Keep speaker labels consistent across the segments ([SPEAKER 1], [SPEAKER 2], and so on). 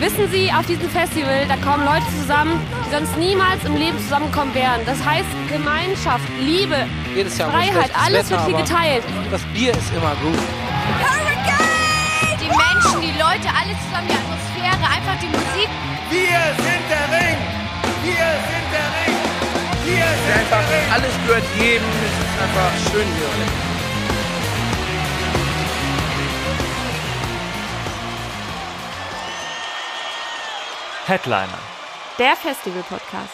[SPEAKER 1] Wissen Sie, auf diesem Festival, da kommen Leute zusammen, die sonst niemals im Leben zusammenkommen wären. Das heißt Gemeinschaft, Liebe,
[SPEAKER 2] jedes Jahr
[SPEAKER 1] Freiheit, alles
[SPEAKER 2] Wetter,
[SPEAKER 1] wird hier geteilt.
[SPEAKER 2] Das Bier ist immer gut.
[SPEAKER 3] Hurricane! Die Menschen, die Leute, alles zusammen, die Atmosphäre, einfach die Musik.
[SPEAKER 4] Wir sind der Ring! Wir sind der Ring! Wir sind
[SPEAKER 2] Einfach
[SPEAKER 4] der Ring!
[SPEAKER 2] alles gehört jedem. Es ist einfach schön hier.
[SPEAKER 5] Headliner.
[SPEAKER 1] Der Festival-Podcast.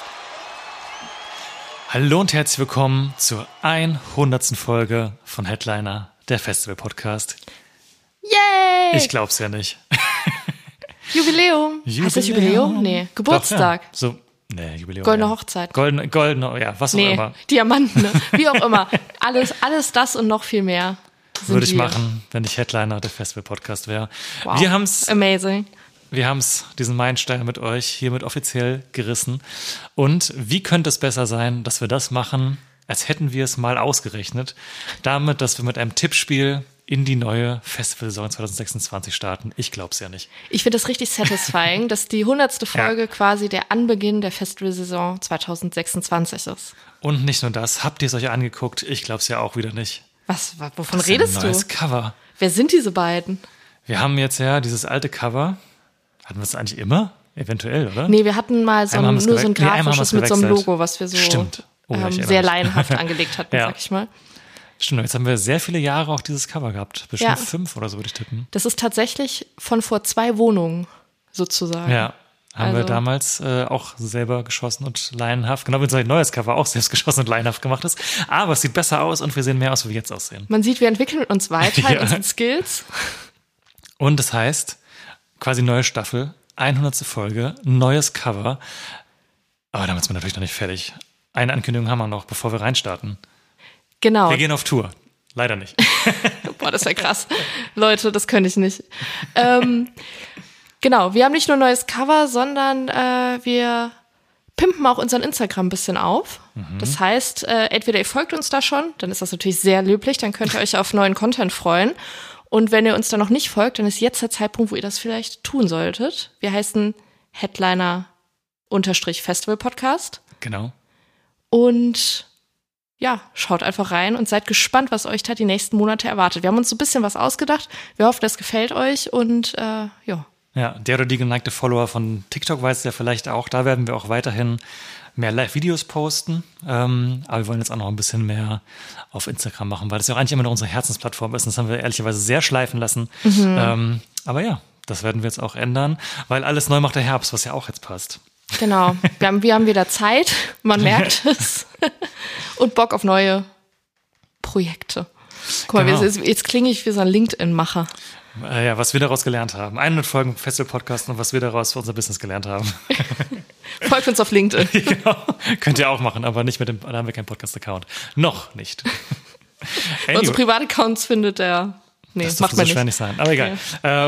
[SPEAKER 5] Hallo und herzlich willkommen zur 100. Folge von Headliner, der Festival-Podcast.
[SPEAKER 1] Yay!
[SPEAKER 5] Ich glaub's ja nicht.
[SPEAKER 1] Jubiläum. Heißt das Jubiläum? Nee, Geburtstag.
[SPEAKER 5] Doch, ja. So, nee, Jubiläum.
[SPEAKER 1] Goldene
[SPEAKER 5] ja.
[SPEAKER 1] Hochzeit.
[SPEAKER 5] Goldene, ja, was auch immer.
[SPEAKER 1] Diamanten, ne? Wie auch immer. Alles das und noch viel mehr.
[SPEAKER 5] Würde ich machen, wenn ich Headliner der Festival-Podcast wäre.
[SPEAKER 1] Wow.
[SPEAKER 5] Wir haben's
[SPEAKER 1] Amazing.
[SPEAKER 5] Wir haben es, diesen Meilenstein mit euch hiermit offiziell gerissen. Und wie könnte es besser sein, dass wir das machen, als hätten wir es mal ausgerechnet, damit, dass wir mit einem Tippspiel in die neue Festivalsaison 2026 starten. Ich glaube es ja nicht.
[SPEAKER 1] Ich finde das richtig satisfying, dass die 100. Folge quasi der Anbeginn der Festivalsaison 2026 ist.
[SPEAKER 5] Und nicht nur das, habt ihr es euch angeguckt? Ich glaube es ja auch wieder nicht.
[SPEAKER 1] Wovon
[SPEAKER 5] Das
[SPEAKER 1] redest
[SPEAKER 5] ist ein
[SPEAKER 1] du?
[SPEAKER 5] neues Cover.
[SPEAKER 1] Wer sind diese beiden?
[SPEAKER 5] Wir haben jetzt ja dieses alte Cover. Hatten wir es eigentlich immer? Eventuell, oder?
[SPEAKER 1] Nee, wir hatten mal
[SPEAKER 5] Einmal haben wir es
[SPEAKER 1] nur so ein
[SPEAKER 5] gewechselt. Nee, einmal haben wir
[SPEAKER 1] grafisches
[SPEAKER 5] es
[SPEAKER 1] mit so einem
[SPEAKER 5] gewechselt.
[SPEAKER 1] Logo, was wir so
[SPEAKER 5] Stimmt. Oh, ja, ich erinnere
[SPEAKER 1] sehr
[SPEAKER 5] mich.
[SPEAKER 1] laienhaft angelegt hatten,
[SPEAKER 5] Ja.
[SPEAKER 1] sag ich mal.
[SPEAKER 5] Stimmt, jetzt haben wir sehr viele Jahre auch dieses Cover gehabt. Bestimmt
[SPEAKER 1] Ja.
[SPEAKER 5] 5 oder so würde ich tippen.
[SPEAKER 1] Das ist tatsächlich von vor 2 Wohnungen sozusagen.
[SPEAKER 5] Ja, haben wir
[SPEAKER 1] Also-
[SPEAKER 5] damals auch selber geschossen und laienhaft, genau wie unser neues Cover auch selbst geschossen und laienhaft gemacht ist. Aber es sieht besser aus und wir sehen mehr aus, wie wir jetzt aussehen.
[SPEAKER 1] Man sieht, wir entwickeln uns weiter in
[SPEAKER 5] Ja.
[SPEAKER 1] unseren Skills.
[SPEAKER 5] Und das heißt, quasi neue Staffel, 100. Folge, neues Cover. Aber damit sind wir natürlich noch nicht fertig. Eine Ankündigung haben wir noch, bevor wir reinstarten.
[SPEAKER 1] Genau.
[SPEAKER 5] Wir gehen auf Tour. Leider nicht.
[SPEAKER 1] Boah, das wäre krass. Leute, das könnte ich nicht. Genau, wir haben nicht nur ein neues Cover, sondern wir pimpen auch unseren Instagram ein bisschen auf. Das heißt, entweder ihr folgt uns da schon, dann ist das natürlich sehr löblich, dann könnt ihr euch auf neuen Content freuen. Und wenn ihr uns da noch nicht folgt, dann ist jetzt der Zeitpunkt, wo ihr das vielleicht tun solltet. Wir heißen Headliner_Festival-Podcast.
[SPEAKER 5] Genau.
[SPEAKER 1] Und ja, schaut einfach rein und seid gespannt, was euch da die nächsten Monate erwartet. Wir haben uns so ein bisschen was ausgedacht. Wir hoffen, das gefällt euch und ja.
[SPEAKER 5] Ja, der oder die geneigte Follower von TikTok weiß es ja vielleicht auch. Da werden wir auch weiterhin mehr Live-Videos posten. Aber wir wollen jetzt auch noch ein bisschen mehr auf Instagram machen, weil das ja auch eigentlich immer noch unsere Herzensplattform ist. Und das haben wir ehrlicherweise sehr schleifen lassen. Aber ja, das werden wir jetzt auch ändern, weil alles neu macht der Herbst, was ja auch jetzt passt.
[SPEAKER 1] Genau. Wir haben wieder Zeit, man merkt es. Und Bock auf neue Projekte. Guck mal,
[SPEAKER 5] Genau.
[SPEAKER 1] jetzt klinge ich wie so ein LinkedIn-Macher.
[SPEAKER 5] Ja, was wir daraus gelernt haben. 100 Folgen Festival-Podcast und was wir daraus für unser Business gelernt haben.
[SPEAKER 1] Folgt uns auf LinkedIn.
[SPEAKER 5] Genau. Könnt ihr auch machen, aber nicht mit dem, da haben wir keinen Podcast-Account. Noch nicht.
[SPEAKER 1] Unsere Privataccounts findet er. Nee,
[SPEAKER 5] Das
[SPEAKER 1] macht
[SPEAKER 5] dürfte
[SPEAKER 1] man
[SPEAKER 5] so schwer
[SPEAKER 1] nicht.
[SPEAKER 5] nicht sein. Aber egal.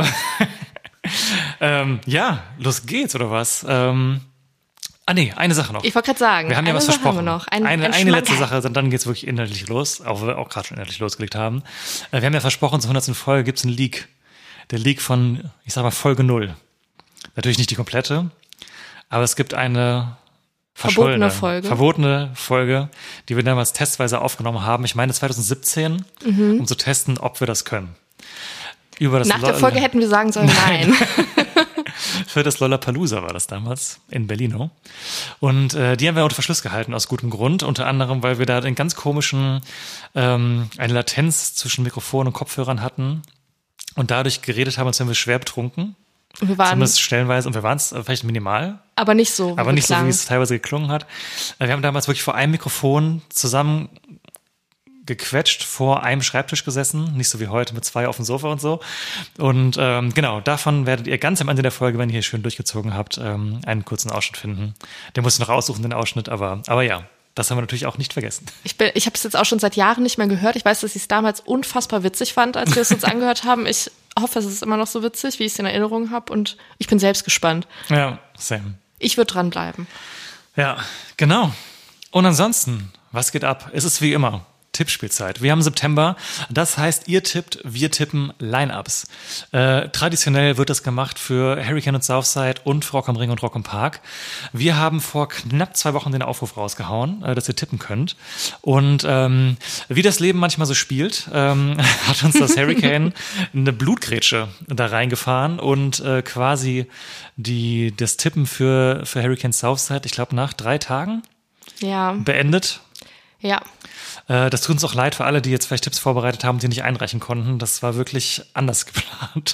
[SPEAKER 5] Ja, los geht's, oder was? Nee, eine Sache noch.
[SPEAKER 1] Ich wollte gerade sagen,
[SPEAKER 5] Wir haben ja
[SPEAKER 1] eine
[SPEAKER 5] was
[SPEAKER 1] Sache
[SPEAKER 5] versprochen.
[SPEAKER 1] haben wir noch.
[SPEAKER 5] Eine letzte
[SPEAKER 1] Schmankerl.
[SPEAKER 5] Sache, dann geht's wirklich inhaltlich los, auch weil wir auch gerade schon inhaltlich losgelegt haben. Wir haben ja versprochen, zur 100. Folge gibt's einen Leak. Der Leak von, ich sag mal, Folge 0. Natürlich nicht die komplette, aber es gibt eine verbotene Folge, die wir damals testweise aufgenommen haben. Ich meine 2017, um zu testen, ob wir das können. Über das
[SPEAKER 1] Nach der Folge hätten wir sagen sollen, nein.
[SPEAKER 5] Für das Lollapalooza war das damals in Berlino. Und die haben wir unter Verschluss gehalten, aus gutem Grund. Unter anderem, weil wir da den ganz komischen, eine Latenz zwischen Mikrofon und Kopfhörern hatten. Und dadurch geredet haben, als wären wir schwer betrunken.
[SPEAKER 1] Und wir waren
[SPEAKER 5] Zumindest stellenweise. Und wir waren es vielleicht minimal.
[SPEAKER 1] aber nicht so.
[SPEAKER 5] Aber nicht so,
[SPEAKER 1] klang.
[SPEAKER 5] wie es teilweise geklungen hat. Wir haben damals wirklich vor einem Mikrofon zusammen gequetscht, vor einem Schreibtisch gesessen. Nicht so wie heute mit 2 auf dem Sofa und so. Und genau, davon werdet ihr ganz am Ende der Folge, wenn ihr hier schön durchgezogen habt, einen kurzen Ausschnitt finden. Den musst du noch aussuchen, den Ausschnitt. Aber ja, das haben wir natürlich auch nicht vergessen.
[SPEAKER 1] Ich habe es jetzt auch schon seit Jahren nicht mehr gehört. Ich weiß, dass ich es damals unfassbar witzig fand, als wir es uns angehört haben. Ich hoffe, es ist immer noch so witzig, wie ich es in Erinnerung habe. Und ich bin selbst gespannt.
[SPEAKER 5] Ja, same.
[SPEAKER 1] Ich würde dranbleiben.
[SPEAKER 5] Ja, genau. Und ansonsten, was geht ab? Es ist wie immer Tippspielzeit. Wir haben September, das heißt, ihr tippt, wir tippen Line-Ups. Traditionell wird das gemacht für Hurricane und Southside und für Rock am Ring und Rock am Park. Wir haben vor knapp 2 Wochen den Aufruf rausgehauen, dass ihr tippen könnt. Und wie das Leben manchmal so spielt, hat uns das Hurricane eine Blutgrätsche da reingefahren und quasi das Tippen für Hurricane Southside, ich glaube, nach 3 Tagen beendet.
[SPEAKER 1] Ja.
[SPEAKER 5] Das tut uns auch leid für alle, die jetzt vielleicht Tipps vorbereitet haben, die nicht einreichen konnten. Das war wirklich anders geplant.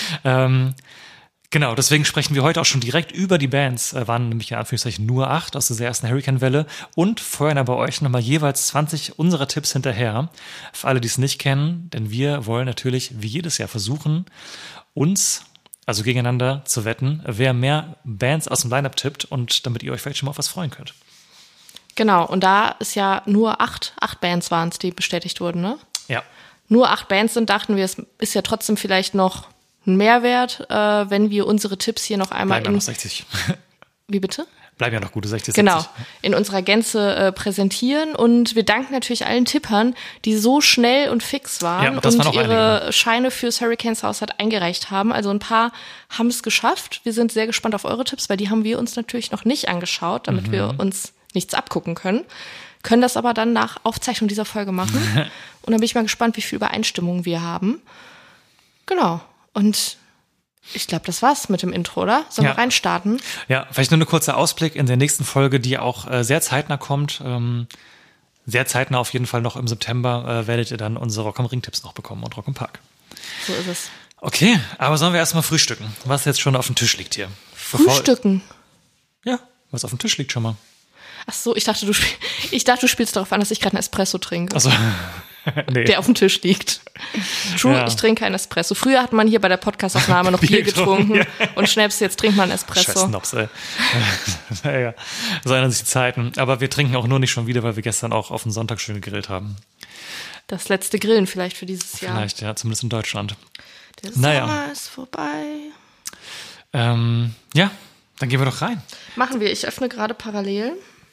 [SPEAKER 5] Genau, deswegen sprechen wir heute auch schon direkt über die Bands. Waren nämlich in Anführungszeichen nur 8 aus dieser ersten Hurricane-Welle und feuern aber euch nochmal jeweils 20 unserer Tipps hinterher. Für alle, die es nicht kennen, denn wir wollen natürlich wie jedes Jahr versuchen, also gegeneinander zu wetten, wer mehr Bands aus dem Line-Up tippt und damit ihr euch vielleicht schon mal auf was freuen könnt.
[SPEAKER 1] Genau, und da ist ja nur 8 Bands waren es, die bestätigt wurden, ne?
[SPEAKER 5] Ja.
[SPEAKER 1] Nur 8 Bands sind, dachten wir, es ist ja trotzdem vielleicht noch ein Mehrwert, wenn wir unsere Tipps hier noch einmal
[SPEAKER 5] Bleiben ja noch 60.
[SPEAKER 1] Wie bitte?
[SPEAKER 5] Bleiben ja noch gute 60, 70.
[SPEAKER 1] Genau, in unserer Gänze präsentieren. Und wir danken natürlich allen Tippern, die so schnell und fix waren
[SPEAKER 5] das
[SPEAKER 1] und
[SPEAKER 5] waren auch
[SPEAKER 1] ihre
[SPEAKER 5] einige.
[SPEAKER 1] Scheine fürs Hurricane Southside eingereicht haben. Also ein paar haben es geschafft. Wir sind sehr gespannt auf eure Tipps, weil die haben wir uns natürlich noch nicht angeschaut, damit wir uns nichts abgucken können. Können das aber dann nach Aufzeichnung dieser Folge machen. Und dann bin ich mal gespannt, wie viel Übereinstimmung wir haben. Genau. Und ich glaube, das war's mit dem Intro, oder? Sollen wir reinstarten?
[SPEAKER 5] Ja, vielleicht nur ein kurzer Ausblick in der nächsten Folge, die auch sehr zeitnah kommt. Sehr zeitnah auf jeden Fall noch im September werdet ihr dann unsere Rock am Ring-Tipps noch bekommen und Rock am Park.
[SPEAKER 1] So ist es.
[SPEAKER 5] Okay, aber sollen wir erstmal frühstücken, was jetzt schon auf dem Tisch liegt hier?
[SPEAKER 1] Frühstücken?
[SPEAKER 5] Ja, was auf dem Tisch liegt schon mal.
[SPEAKER 1] Ach so, ich dachte, du spielst darauf an, dass ich gerade einen Espresso trinke.
[SPEAKER 5] Also, nee.
[SPEAKER 1] Der auf dem Tisch liegt. True, Ich trinke keinen Espresso. Früher hat man hier bei der Podcast-Aufnahme noch Bier getrunken und Schnaps, jetzt trinkt man Espresso.
[SPEAKER 5] Scheiß Snobs, ey. Naja, so ändern sich die Zeiten. Aber wir trinken auch nur nicht schon wieder, weil wir gestern auch auf den Sonntag schön gegrillt haben.
[SPEAKER 1] Das letzte Grillen vielleicht für dieses Jahr.
[SPEAKER 5] Vielleicht, ja, zumindest in Deutschland.
[SPEAKER 1] Der Sommer ist vorbei.
[SPEAKER 5] Ja, dann gehen wir doch rein.
[SPEAKER 1] Machen wir. Ich öffne gerade parallel.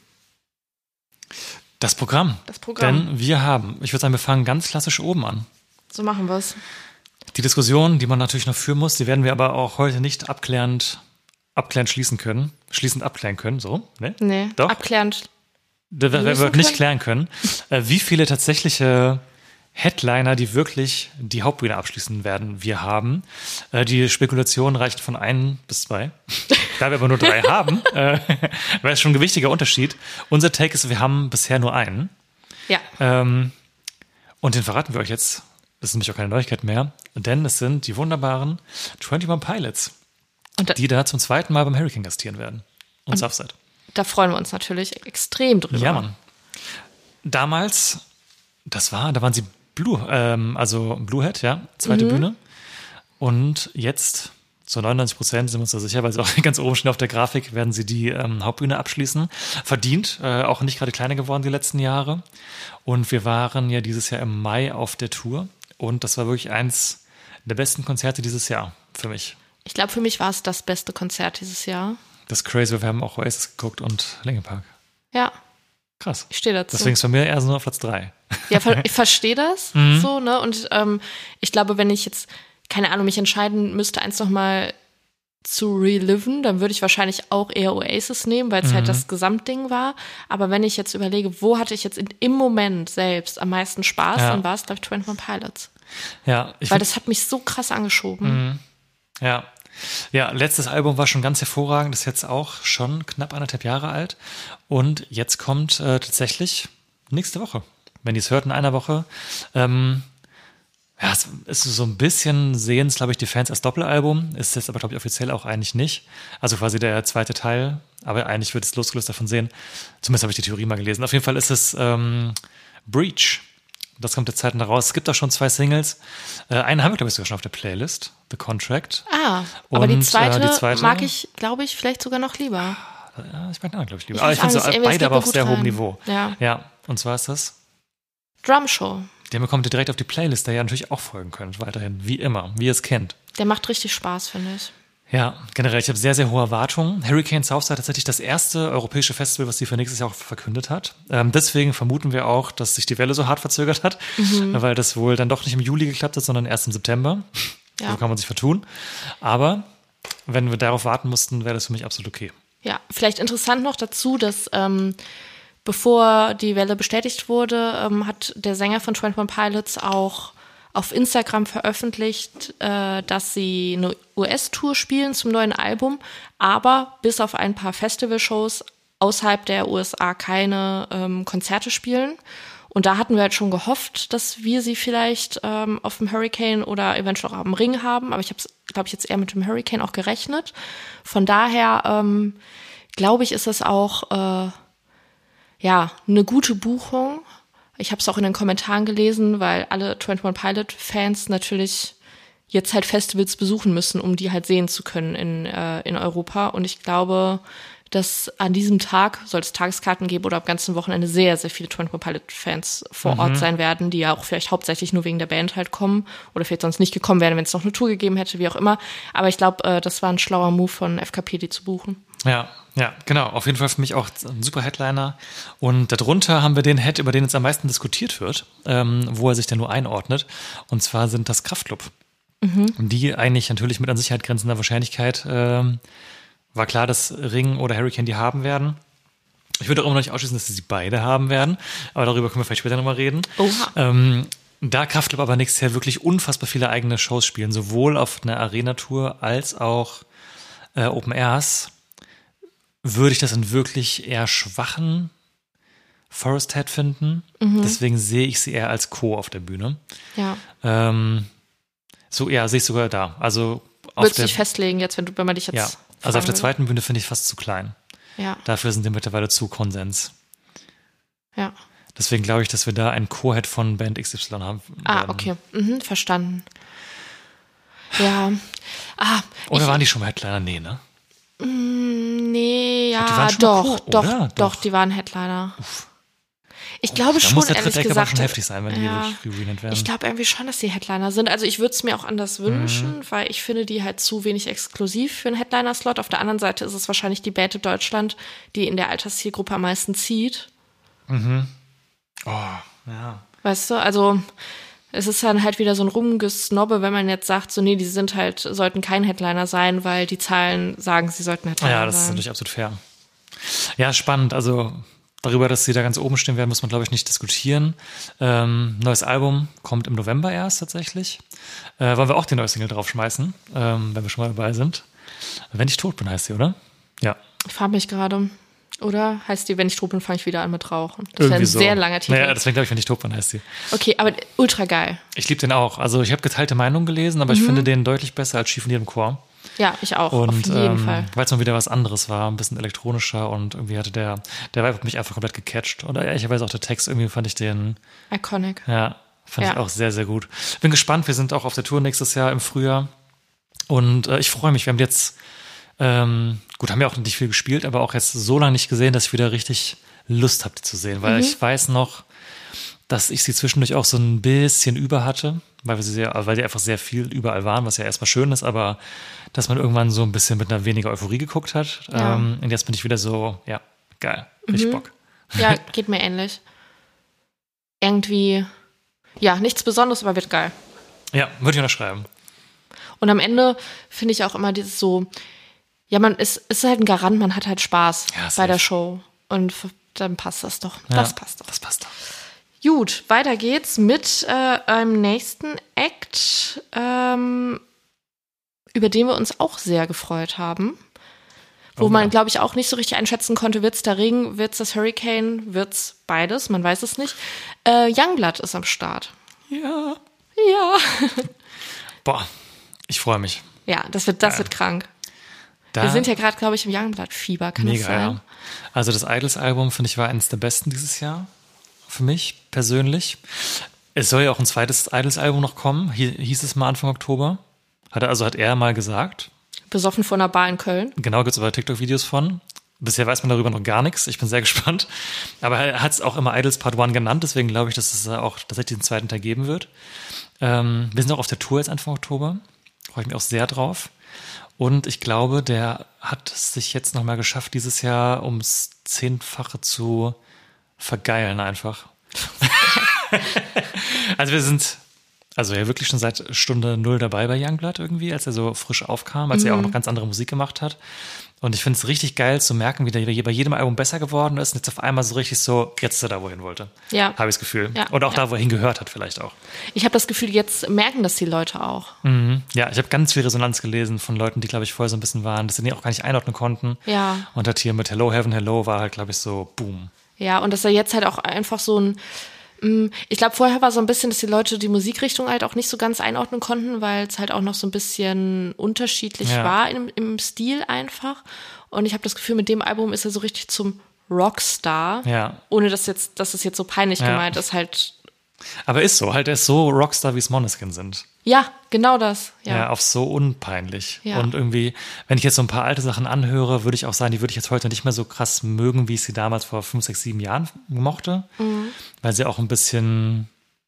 [SPEAKER 5] Das Programm. Denn wir haben, ich würde sagen, wir fangen ganz klassisch oben an.
[SPEAKER 1] So machen wir es.
[SPEAKER 5] Die Diskussion, die man natürlich noch führen muss, die werden wir aber auch heute nicht schließend abklären können, so, ne?
[SPEAKER 1] Nee,
[SPEAKER 5] doch.
[SPEAKER 1] abklärend.
[SPEAKER 5] Das werden wir nicht klären können. Wie viele tatsächliche Headliner, die wirklich die Hauptbühne abschließen werden, wir haben. Die Spekulationen reichen von 1 bis 2. Da wir aber nur 3 haben, wäre es schon ein gewichtiger Unterschied. Unser Take ist, wir haben bisher nur einen.
[SPEAKER 1] Ja.
[SPEAKER 5] Und den verraten wir euch jetzt. Das ist nämlich auch keine Neuigkeit mehr, denn es sind die wunderbaren 21 Pilots, die da zum 2. Mal beim Hurricane gastieren werden. Und Southside.
[SPEAKER 1] Da freuen wir uns natürlich extrem drüber.
[SPEAKER 5] Ja, Mann. Damals, da waren sie Bluehead, ja, zweite Bühne. Und jetzt, zu 99% sind wir uns da sicher, weil sie auch ganz oben stehen auf der Grafik, werden sie die Hauptbühne abschließen. Verdient, auch nicht gerade kleiner geworden die letzten Jahre. Und wir waren ja dieses Jahr im Mai auf der Tour. Und das war wirklich eins der besten Konzerte dieses Jahr für mich.
[SPEAKER 1] Ich glaube, für mich war es das beste Konzert dieses Jahr.
[SPEAKER 5] Das ist crazy, wir haben auch Oasis geguckt und Linkin Park.
[SPEAKER 1] Ja.
[SPEAKER 5] Krass.
[SPEAKER 1] Ich stehe dazu.
[SPEAKER 5] Deswegen ist bei mir eher so nur auf Platz 3.
[SPEAKER 1] Ja, ich verstehe das so, ne? Und ich glaube, wenn ich jetzt, keine Ahnung, mich entscheiden müsste, eins nochmal zu reliven, dann würde ich wahrscheinlich auch eher Oasis nehmen, weil es halt das Gesamtding war. Aber wenn ich jetzt überlege, wo hatte ich jetzt im Moment selbst am meisten Spaß, dann war es, glaube ich, 21 Pilots.
[SPEAKER 5] Ja.
[SPEAKER 1] Weil das hat mich so krass angeschoben.
[SPEAKER 5] Ja. Ja, letztes Album war schon ganz hervorragend, ist jetzt auch schon knapp 1,5 Jahre alt. Und jetzt kommt tatsächlich nächste Woche. Wenn ihr es hört, in einer Woche. Es ist so ein bisschen, sehen es, glaube ich, die Fans als Doppelalbum. Ist jetzt aber, glaube ich, offiziell auch eigentlich nicht. Also quasi der zweite Teil. Aber eigentlich wird es losgelöst davon sehen. Zumindest habe ich die Theorie mal gelesen. Auf jeden Fall ist es Breach. Das kommt jetzt zeitnah raus. Es gibt auch schon 2 Singles. Eine haben wir, glaube ich, sogar schon auf der Playlist. The Contract.
[SPEAKER 1] Aber die zweite mag ich, glaube ich, vielleicht sogar noch lieber.
[SPEAKER 5] Ja, ich mag den anderen, glaube ich, lieber. Aber ich finde so beide aber auf sehr hohem Niveau. Ja. Und zwar ist das
[SPEAKER 1] Drum Show.
[SPEAKER 5] Den bekommt ihr direkt auf die Playlist, der ihr natürlich auch folgen könnt, weiterhin, wie immer, wie ihr es kennt.
[SPEAKER 1] Der macht richtig Spaß, finde ich.
[SPEAKER 5] Ja, generell, ich habe sehr, sehr hohe Erwartungen. Hurricane Southside tatsächlich das erste europäische Festival, was sie für nächstes Jahr auch verkündet hat. Deswegen vermuten wir auch, dass sich die Welle so hart verzögert hat, weil das wohl dann doch nicht im Juli geklappt hat, sondern erst im September.
[SPEAKER 1] Ja.
[SPEAKER 5] So kann man sich vertun. Aber wenn wir darauf warten mussten, wäre das für mich absolut okay.
[SPEAKER 1] Ja, vielleicht interessant noch dazu, dass bevor die Welle bestätigt wurde, hat der Sänger von 21 Pilots auch auf Instagram veröffentlicht, dass sie eine US-Tour spielen zum neuen Album, aber bis auf ein paar Festivalshows außerhalb der USA keine Konzerte spielen. Und da hatten wir halt schon gehofft, dass wir sie vielleicht auf dem Hurricane oder eventuell auch am Ring haben. Aber ich habe es, glaube ich, jetzt eher mit dem Hurricane auch gerechnet. Von daher glaube ich, ist das auch eine gute Buchung. Ich habe es auch in den Kommentaren gelesen, weil alle 21 Pilot-Fans natürlich jetzt halt Festivals besuchen müssen, um die halt sehen zu können in Europa. Und ich glaube, dass an diesem Tag, soll es Tageskarten geben oder am ganzen Wochenende, sehr, sehr viele 21 Pilot-Fans vor Ort sein werden, die ja auch vielleicht hauptsächlich nur wegen der Band halt kommen oder vielleicht sonst nicht gekommen wären, wenn es noch eine Tour gegeben hätte, wie auch immer. Aber ich glaube, das war ein schlauer Move von FKP, die zu buchen.
[SPEAKER 5] Ja, genau. Auf jeden Fall für mich auch ein super Headliner. Und darunter haben wir den Head, über den jetzt am meisten diskutiert wird, wo er sich denn nur einordnet. Und zwar sind das Kraftklub. Die eigentlich natürlich mit an Sicherheit grenzender Wahrscheinlichkeit war klar, dass Ring oder Hurricane die haben werden. Ich würde auch immer noch nicht ausschließen, dass sie beide haben werden. Aber darüber können wir vielleicht später nochmal reden.
[SPEAKER 1] Oha.
[SPEAKER 5] Da Kraftklub aber nächstes Jahr wirklich unfassbar viele eigene Shows spielen, sowohl auf einer Arena-Tour als auch Open Airs, würde ich das einen wirklich eher schwachen Forest Head finden. Deswegen sehe ich sie eher als Co. auf der Bühne.
[SPEAKER 1] Ja.
[SPEAKER 5] Sehe ich sogar da. Also
[SPEAKER 1] Würdest du dich festlegen jetzt, wenn man dich jetzt...
[SPEAKER 5] Ja, also auf der zweiten Bühne finde ich fast zu klein.
[SPEAKER 1] Ja.
[SPEAKER 5] Dafür sind wir mittlerweile zu Konsens.
[SPEAKER 1] Ja.
[SPEAKER 5] Deswegen glaube ich, dass wir da einen Co-Head von Band XY haben.
[SPEAKER 1] Okay. Verstanden. Ja.
[SPEAKER 5] Oder waren die schon mal Headliner? Nee, ne?
[SPEAKER 1] Nee, ja,
[SPEAKER 5] die waren schon mal Co,
[SPEAKER 1] doch, die waren Headliner. Ich glaube
[SPEAKER 5] Da
[SPEAKER 1] schon,
[SPEAKER 5] muss der
[SPEAKER 1] ehrlich
[SPEAKER 5] dritte Eck aber
[SPEAKER 1] gesagt.
[SPEAKER 5] schon heftig sein, wenn die wirklich reunited werden.
[SPEAKER 1] Ich glaube irgendwie schon, dass die Headliner sind. Also ich würde es mir auch anders wünschen, weil ich finde die halt zu wenig exklusiv für einen Headliner-Slot. Auf der anderen Seite ist es wahrscheinlich die Band in Deutschland, die in der Alterszielgruppe am meisten zieht.
[SPEAKER 5] Oh, ja.
[SPEAKER 1] Weißt du, also es ist dann halt wieder so ein Rumgesnobbe, wenn man jetzt sagt, so nee, die sollten kein Headliner sein, weil die Zahlen sagen, sie sollten Headliner sein.
[SPEAKER 5] Ja, das ist natürlich absolut fair. Ja, spannend. Also darüber, dass sie da ganz oben stehen werden, muss man, glaube ich, nicht diskutieren. Neues Album kommt im November erst tatsächlich. Wollen wir auch die neue Single draufschmeißen, wenn wir schon mal dabei sind. Wenn ich tot bin, heißt sie, oder? Ja.
[SPEAKER 1] Ich frage mich gerade. Oder heißt die, wenn ich tot bin, fange ich wieder an mit Rauchen? Das wäre ein sehr langer Titel.
[SPEAKER 5] Naja, deswegen glaube ich, wenn ich tot bin, heißt sie.
[SPEAKER 1] Okay, aber ultra geil.
[SPEAKER 5] Ich liebe den auch. Also ich habe geteilte Meinungen gelesen, aber ich finde den deutlich besser als Schief in jedem Chor.
[SPEAKER 1] Ja, ich auch,
[SPEAKER 5] Und,
[SPEAKER 1] auf jeden Fall.
[SPEAKER 5] weil es mal wieder was anderes war, ein bisschen elektronischer und irgendwie hatte der Vibe hat mich einfach komplett gecatcht. Und ehrlicherweise auch der Text, irgendwie fand ich den...
[SPEAKER 1] Iconic.
[SPEAKER 5] Ja, fand ich auch sehr, sehr gut. Bin gespannt, wir sind auch auf der Tour nächstes Jahr im Frühjahr und ich freue mich. Wir haben jetzt, haben ja auch nicht viel gespielt, aber auch jetzt so lange nicht gesehen, dass ich wieder richtig Lust habe, die zu sehen, weil ich weiß noch, dass ich sie zwischendurch auch so ein bisschen über hatte, weil die einfach sehr viel überall waren, was ja erstmal schön ist, aber dass man irgendwann so ein bisschen mit einer weniger Euphorie geguckt hat.
[SPEAKER 1] Ja.
[SPEAKER 5] Und jetzt bin ich wieder so, ja, geil, richtig Bock.
[SPEAKER 1] Ja, geht mir ähnlich. Irgendwie, ja, nichts Besonderes, aber wird geil.
[SPEAKER 5] Ja, würde ich unterschreiben.
[SPEAKER 1] Und am Ende finde ich auch immer dieses so, ja, es ist halt ein Garant, man hat halt Spaß bei der Show. Und dann passt das doch.
[SPEAKER 5] Ja,
[SPEAKER 1] das passt doch.
[SPEAKER 5] Das passt doch.
[SPEAKER 1] Gut, weiter geht's mit einem nächsten Act, über den wir uns auch sehr gefreut haben. Wo man, glaube ich, auch nicht so richtig einschätzen konnte, wird's der Ring, wird's das Hurricane, wird's beides, man weiß es nicht. Youngblood ist am Start.
[SPEAKER 5] Ja.
[SPEAKER 1] Ja.
[SPEAKER 5] Boah, ich freue mich.
[SPEAKER 1] Ja, das wird krank. Wir sind ja gerade, glaube ich, im Youngblood-Fieber, kann das sein?
[SPEAKER 5] Ja. Also das Idols-Album, finde ich, war eines der besten dieses Jahr. Für mich persönlich. Es soll ja auch ein zweites Idols-Album noch kommen, hieß es mal Anfang Oktober. Hat er mal gesagt.
[SPEAKER 1] Besoffen vor einer Bar in Köln.
[SPEAKER 5] Genau, gibt es aber TikTok-Videos von. Bisher weiß man darüber noch gar nichts. Ich bin sehr gespannt. Aber er hat es auch immer Idols Part 1 genannt, deswegen glaube ich, dass es auch tatsächlich den zweiten Teil geben wird. Wir sind auch auf der Tour jetzt Anfang Oktober. Freue ich mich auch sehr drauf. Und ich glaube, der hat es sich jetzt nochmal geschafft, dieses Jahr ums 10-fache zu vergeilen einfach. Also wir sind ja wirklich schon seit Stunde 0 dabei bei Youngblood irgendwie, als er so frisch aufkam, als er auch noch ganz andere Musik gemacht hat. Und ich finde es richtig geil zu merken, wie der bei jedem Album besser geworden ist und jetzt auf einmal so richtig so, jetzt ist er da, wo er hin wollte.
[SPEAKER 1] Ja.
[SPEAKER 5] Habe ich das Gefühl.
[SPEAKER 1] Ja.
[SPEAKER 5] Und auch da, wo er hingehört hat vielleicht auch.
[SPEAKER 1] Ich habe das Gefühl, jetzt merken das die Leute auch.
[SPEAKER 5] Ja, ich habe ganz viel Resonanz gelesen von Leuten, die, glaube ich, vorher so ein bisschen waren, dass sie den auch gar nicht einordnen konnten.
[SPEAKER 1] Ja.
[SPEAKER 5] Und das hier mit Hello, Heaven, Hello war halt, glaube ich, so boom.
[SPEAKER 1] Ja, und dass er jetzt halt auch einfach so ein, ich glaube, vorher war so ein bisschen, dass die Leute die Musikrichtung halt auch nicht so ganz einordnen konnten, weil es halt auch noch so ein bisschen unterschiedlich war im Stil einfach. Und ich habe das Gefühl, mit dem Album ist er so richtig zum Rockstar.
[SPEAKER 5] Ja.
[SPEAKER 1] Ohne dass es jetzt so peinlich gemeint ist, halt.
[SPEAKER 5] Aber ist so, halt, er ist so Rockstar, wie es Måneskin sind.
[SPEAKER 1] Ja, genau das.
[SPEAKER 5] Ja, auf so unpeinlich.
[SPEAKER 1] Ja.
[SPEAKER 5] Und irgendwie, wenn ich jetzt so ein paar alte Sachen anhöre, würde ich auch sagen, die würde ich jetzt heute nicht mehr so krass mögen, wie ich sie damals vor 5, 6, 7 Jahren mochte. Weil sie auch ein bisschen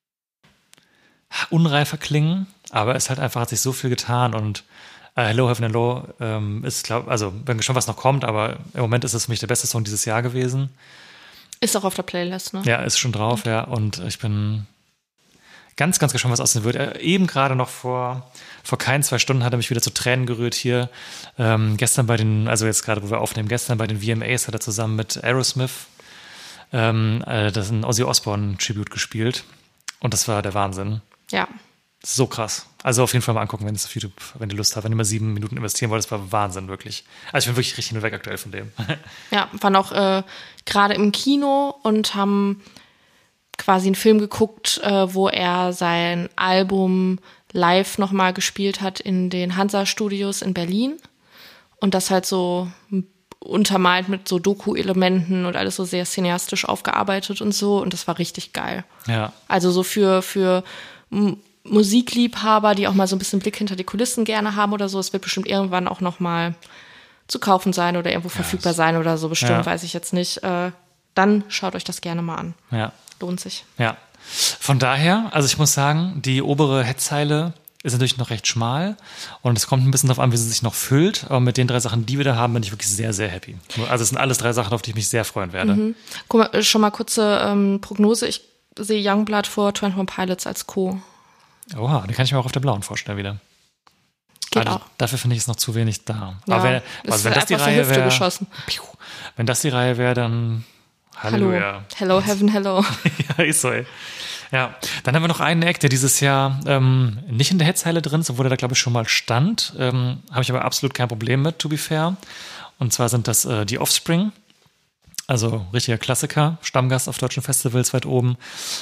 [SPEAKER 5] unreifer klingen. Aber es halt einfach hat sich so viel getan und Hello, Heaven, Hello ist, bin gespannt, was noch kommt, aber im Moment ist es für mich der beste Song dieses Jahr gewesen.
[SPEAKER 1] Ist auch auf der Playlist, ne?
[SPEAKER 5] Ja, ist schon drauf, ja. Und ich bin ganz, ganz gespannt, was aussehen wird. Eben gerade noch vor keinen 2 Stunden hat er mich wieder zu Tränen gerührt hier. Gestern jetzt gerade, wo wir aufnehmen, gestern bei den VMAs hat er zusammen mit Aerosmith das ein Ozzy Osbourne-Tribute gespielt. Und das war der Wahnsinn.
[SPEAKER 1] Ja.
[SPEAKER 5] So krass. Also auf jeden Fall mal angucken, wenn es auf YouTube, wenn ihr Lust habt, wenn ihr mal 7 Minuten investieren wollt, das war Wahnsinn, wirklich. Also ich bin wirklich richtig hin und weg aktuell von dem.
[SPEAKER 1] Ja, waren auch gerade im Kino und haben quasi einen Film geguckt, wo er sein Album live nochmal gespielt hat in den Hansa-Studios in Berlin. Und das halt so untermalt mit so Doku-Elementen und alles so sehr cineastisch aufgearbeitet und so. Und das war richtig geil.
[SPEAKER 5] Ja.
[SPEAKER 1] Also so für Musikliebhaber, die auch mal so ein bisschen Blick hinter die Kulissen gerne haben oder so. Es wird bestimmt irgendwann auch noch mal zu kaufen sein oder irgendwo verfügbar sein oder so. Bestimmt, weiß ich jetzt nicht. Dann schaut euch das gerne mal an.
[SPEAKER 5] Ja.
[SPEAKER 1] Lohnt sich.
[SPEAKER 5] Ja. Von daher, also ich muss sagen, die obere Headzeile ist natürlich noch recht schmal und es kommt ein bisschen darauf an, wie sie sich noch füllt. Aber mit den 3 Sachen, die wir da haben, bin ich wirklich sehr, sehr happy. Also es sind alles 3 Sachen, auf die ich mich sehr freuen werde.
[SPEAKER 1] Guck mal, schon mal kurze Prognose. Ich sehe Youngblood vor 21 Pilots als Co.
[SPEAKER 5] Oha, den kann ich mir auch auf der blauen vorstellen wieder.
[SPEAKER 1] Geht auch.
[SPEAKER 5] Dafür finde ich es noch zu wenig da.
[SPEAKER 1] Ja,
[SPEAKER 5] Aber wenn das die Reihe wäre, wenn das die Reihe wäre, dann Halleluja.
[SPEAKER 1] Hello, Heaven, Hello.
[SPEAKER 5] Ja, ist so, ey. Ja, dann haben wir noch einen Act, der dieses Jahr nicht in der Headzeile drin ist, obwohl er da, glaube ich, schon mal stand. Habe ich aber absolut kein Problem mit, to be fair. Und zwar sind das die Offspring. Also richtiger Klassiker, Stammgast auf deutschen Festivals weit oben.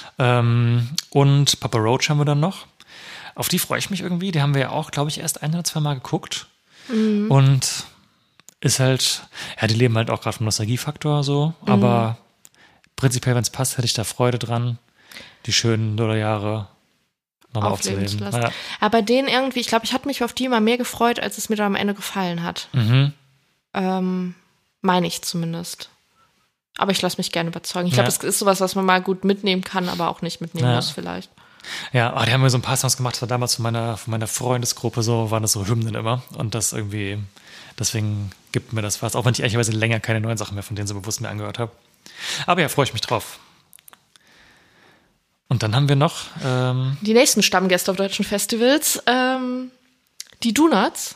[SPEAKER 5] Und Papa Roach haben wir dann noch. Auf die freue ich mich irgendwie. Die haben wir ja auch, glaube ich, erst 1 oder 2 Mal geguckt. Und ist halt, ja, die leben halt auch gerade vom Nostalgiefaktor so. Aber prinzipiell, wenn es passt, hätte ich da Freude dran, die schönen Nullerjahre nochmal
[SPEAKER 1] aufleben zu
[SPEAKER 5] aufzuleben.
[SPEAKER 1] lassen. Aber bei denen irgendwie, ich glaube, ich hatte mich auf die immer mehr gefreut, als es mir dann am Ende gefallen hat. Meine ich zumindest. Aber ich lasse mich gerne überzeugen. Ich glaube, es ist sowas, was man mal gut mitnehmen kann, aber auch nicht mitnehmen muss vielleicht.
[SPEAKER 5] Ja, die haben mir so ein paar Songs gemacht, das war damals von meiner Freundesgruppe so, waren das so Hymnen immer. Und das irgendwie, deswegen gibt mir das was. Auch wenn ich ehrlicherweise länger keine neuen Sachen mehr von denen so bewusst mir angehört habe. Aber ja, freue ich mich drauf. Und dann haben wir noch
[SPEAKER 1] die nächsten Stammgäste auf deutschen Festivals. Die Donuts.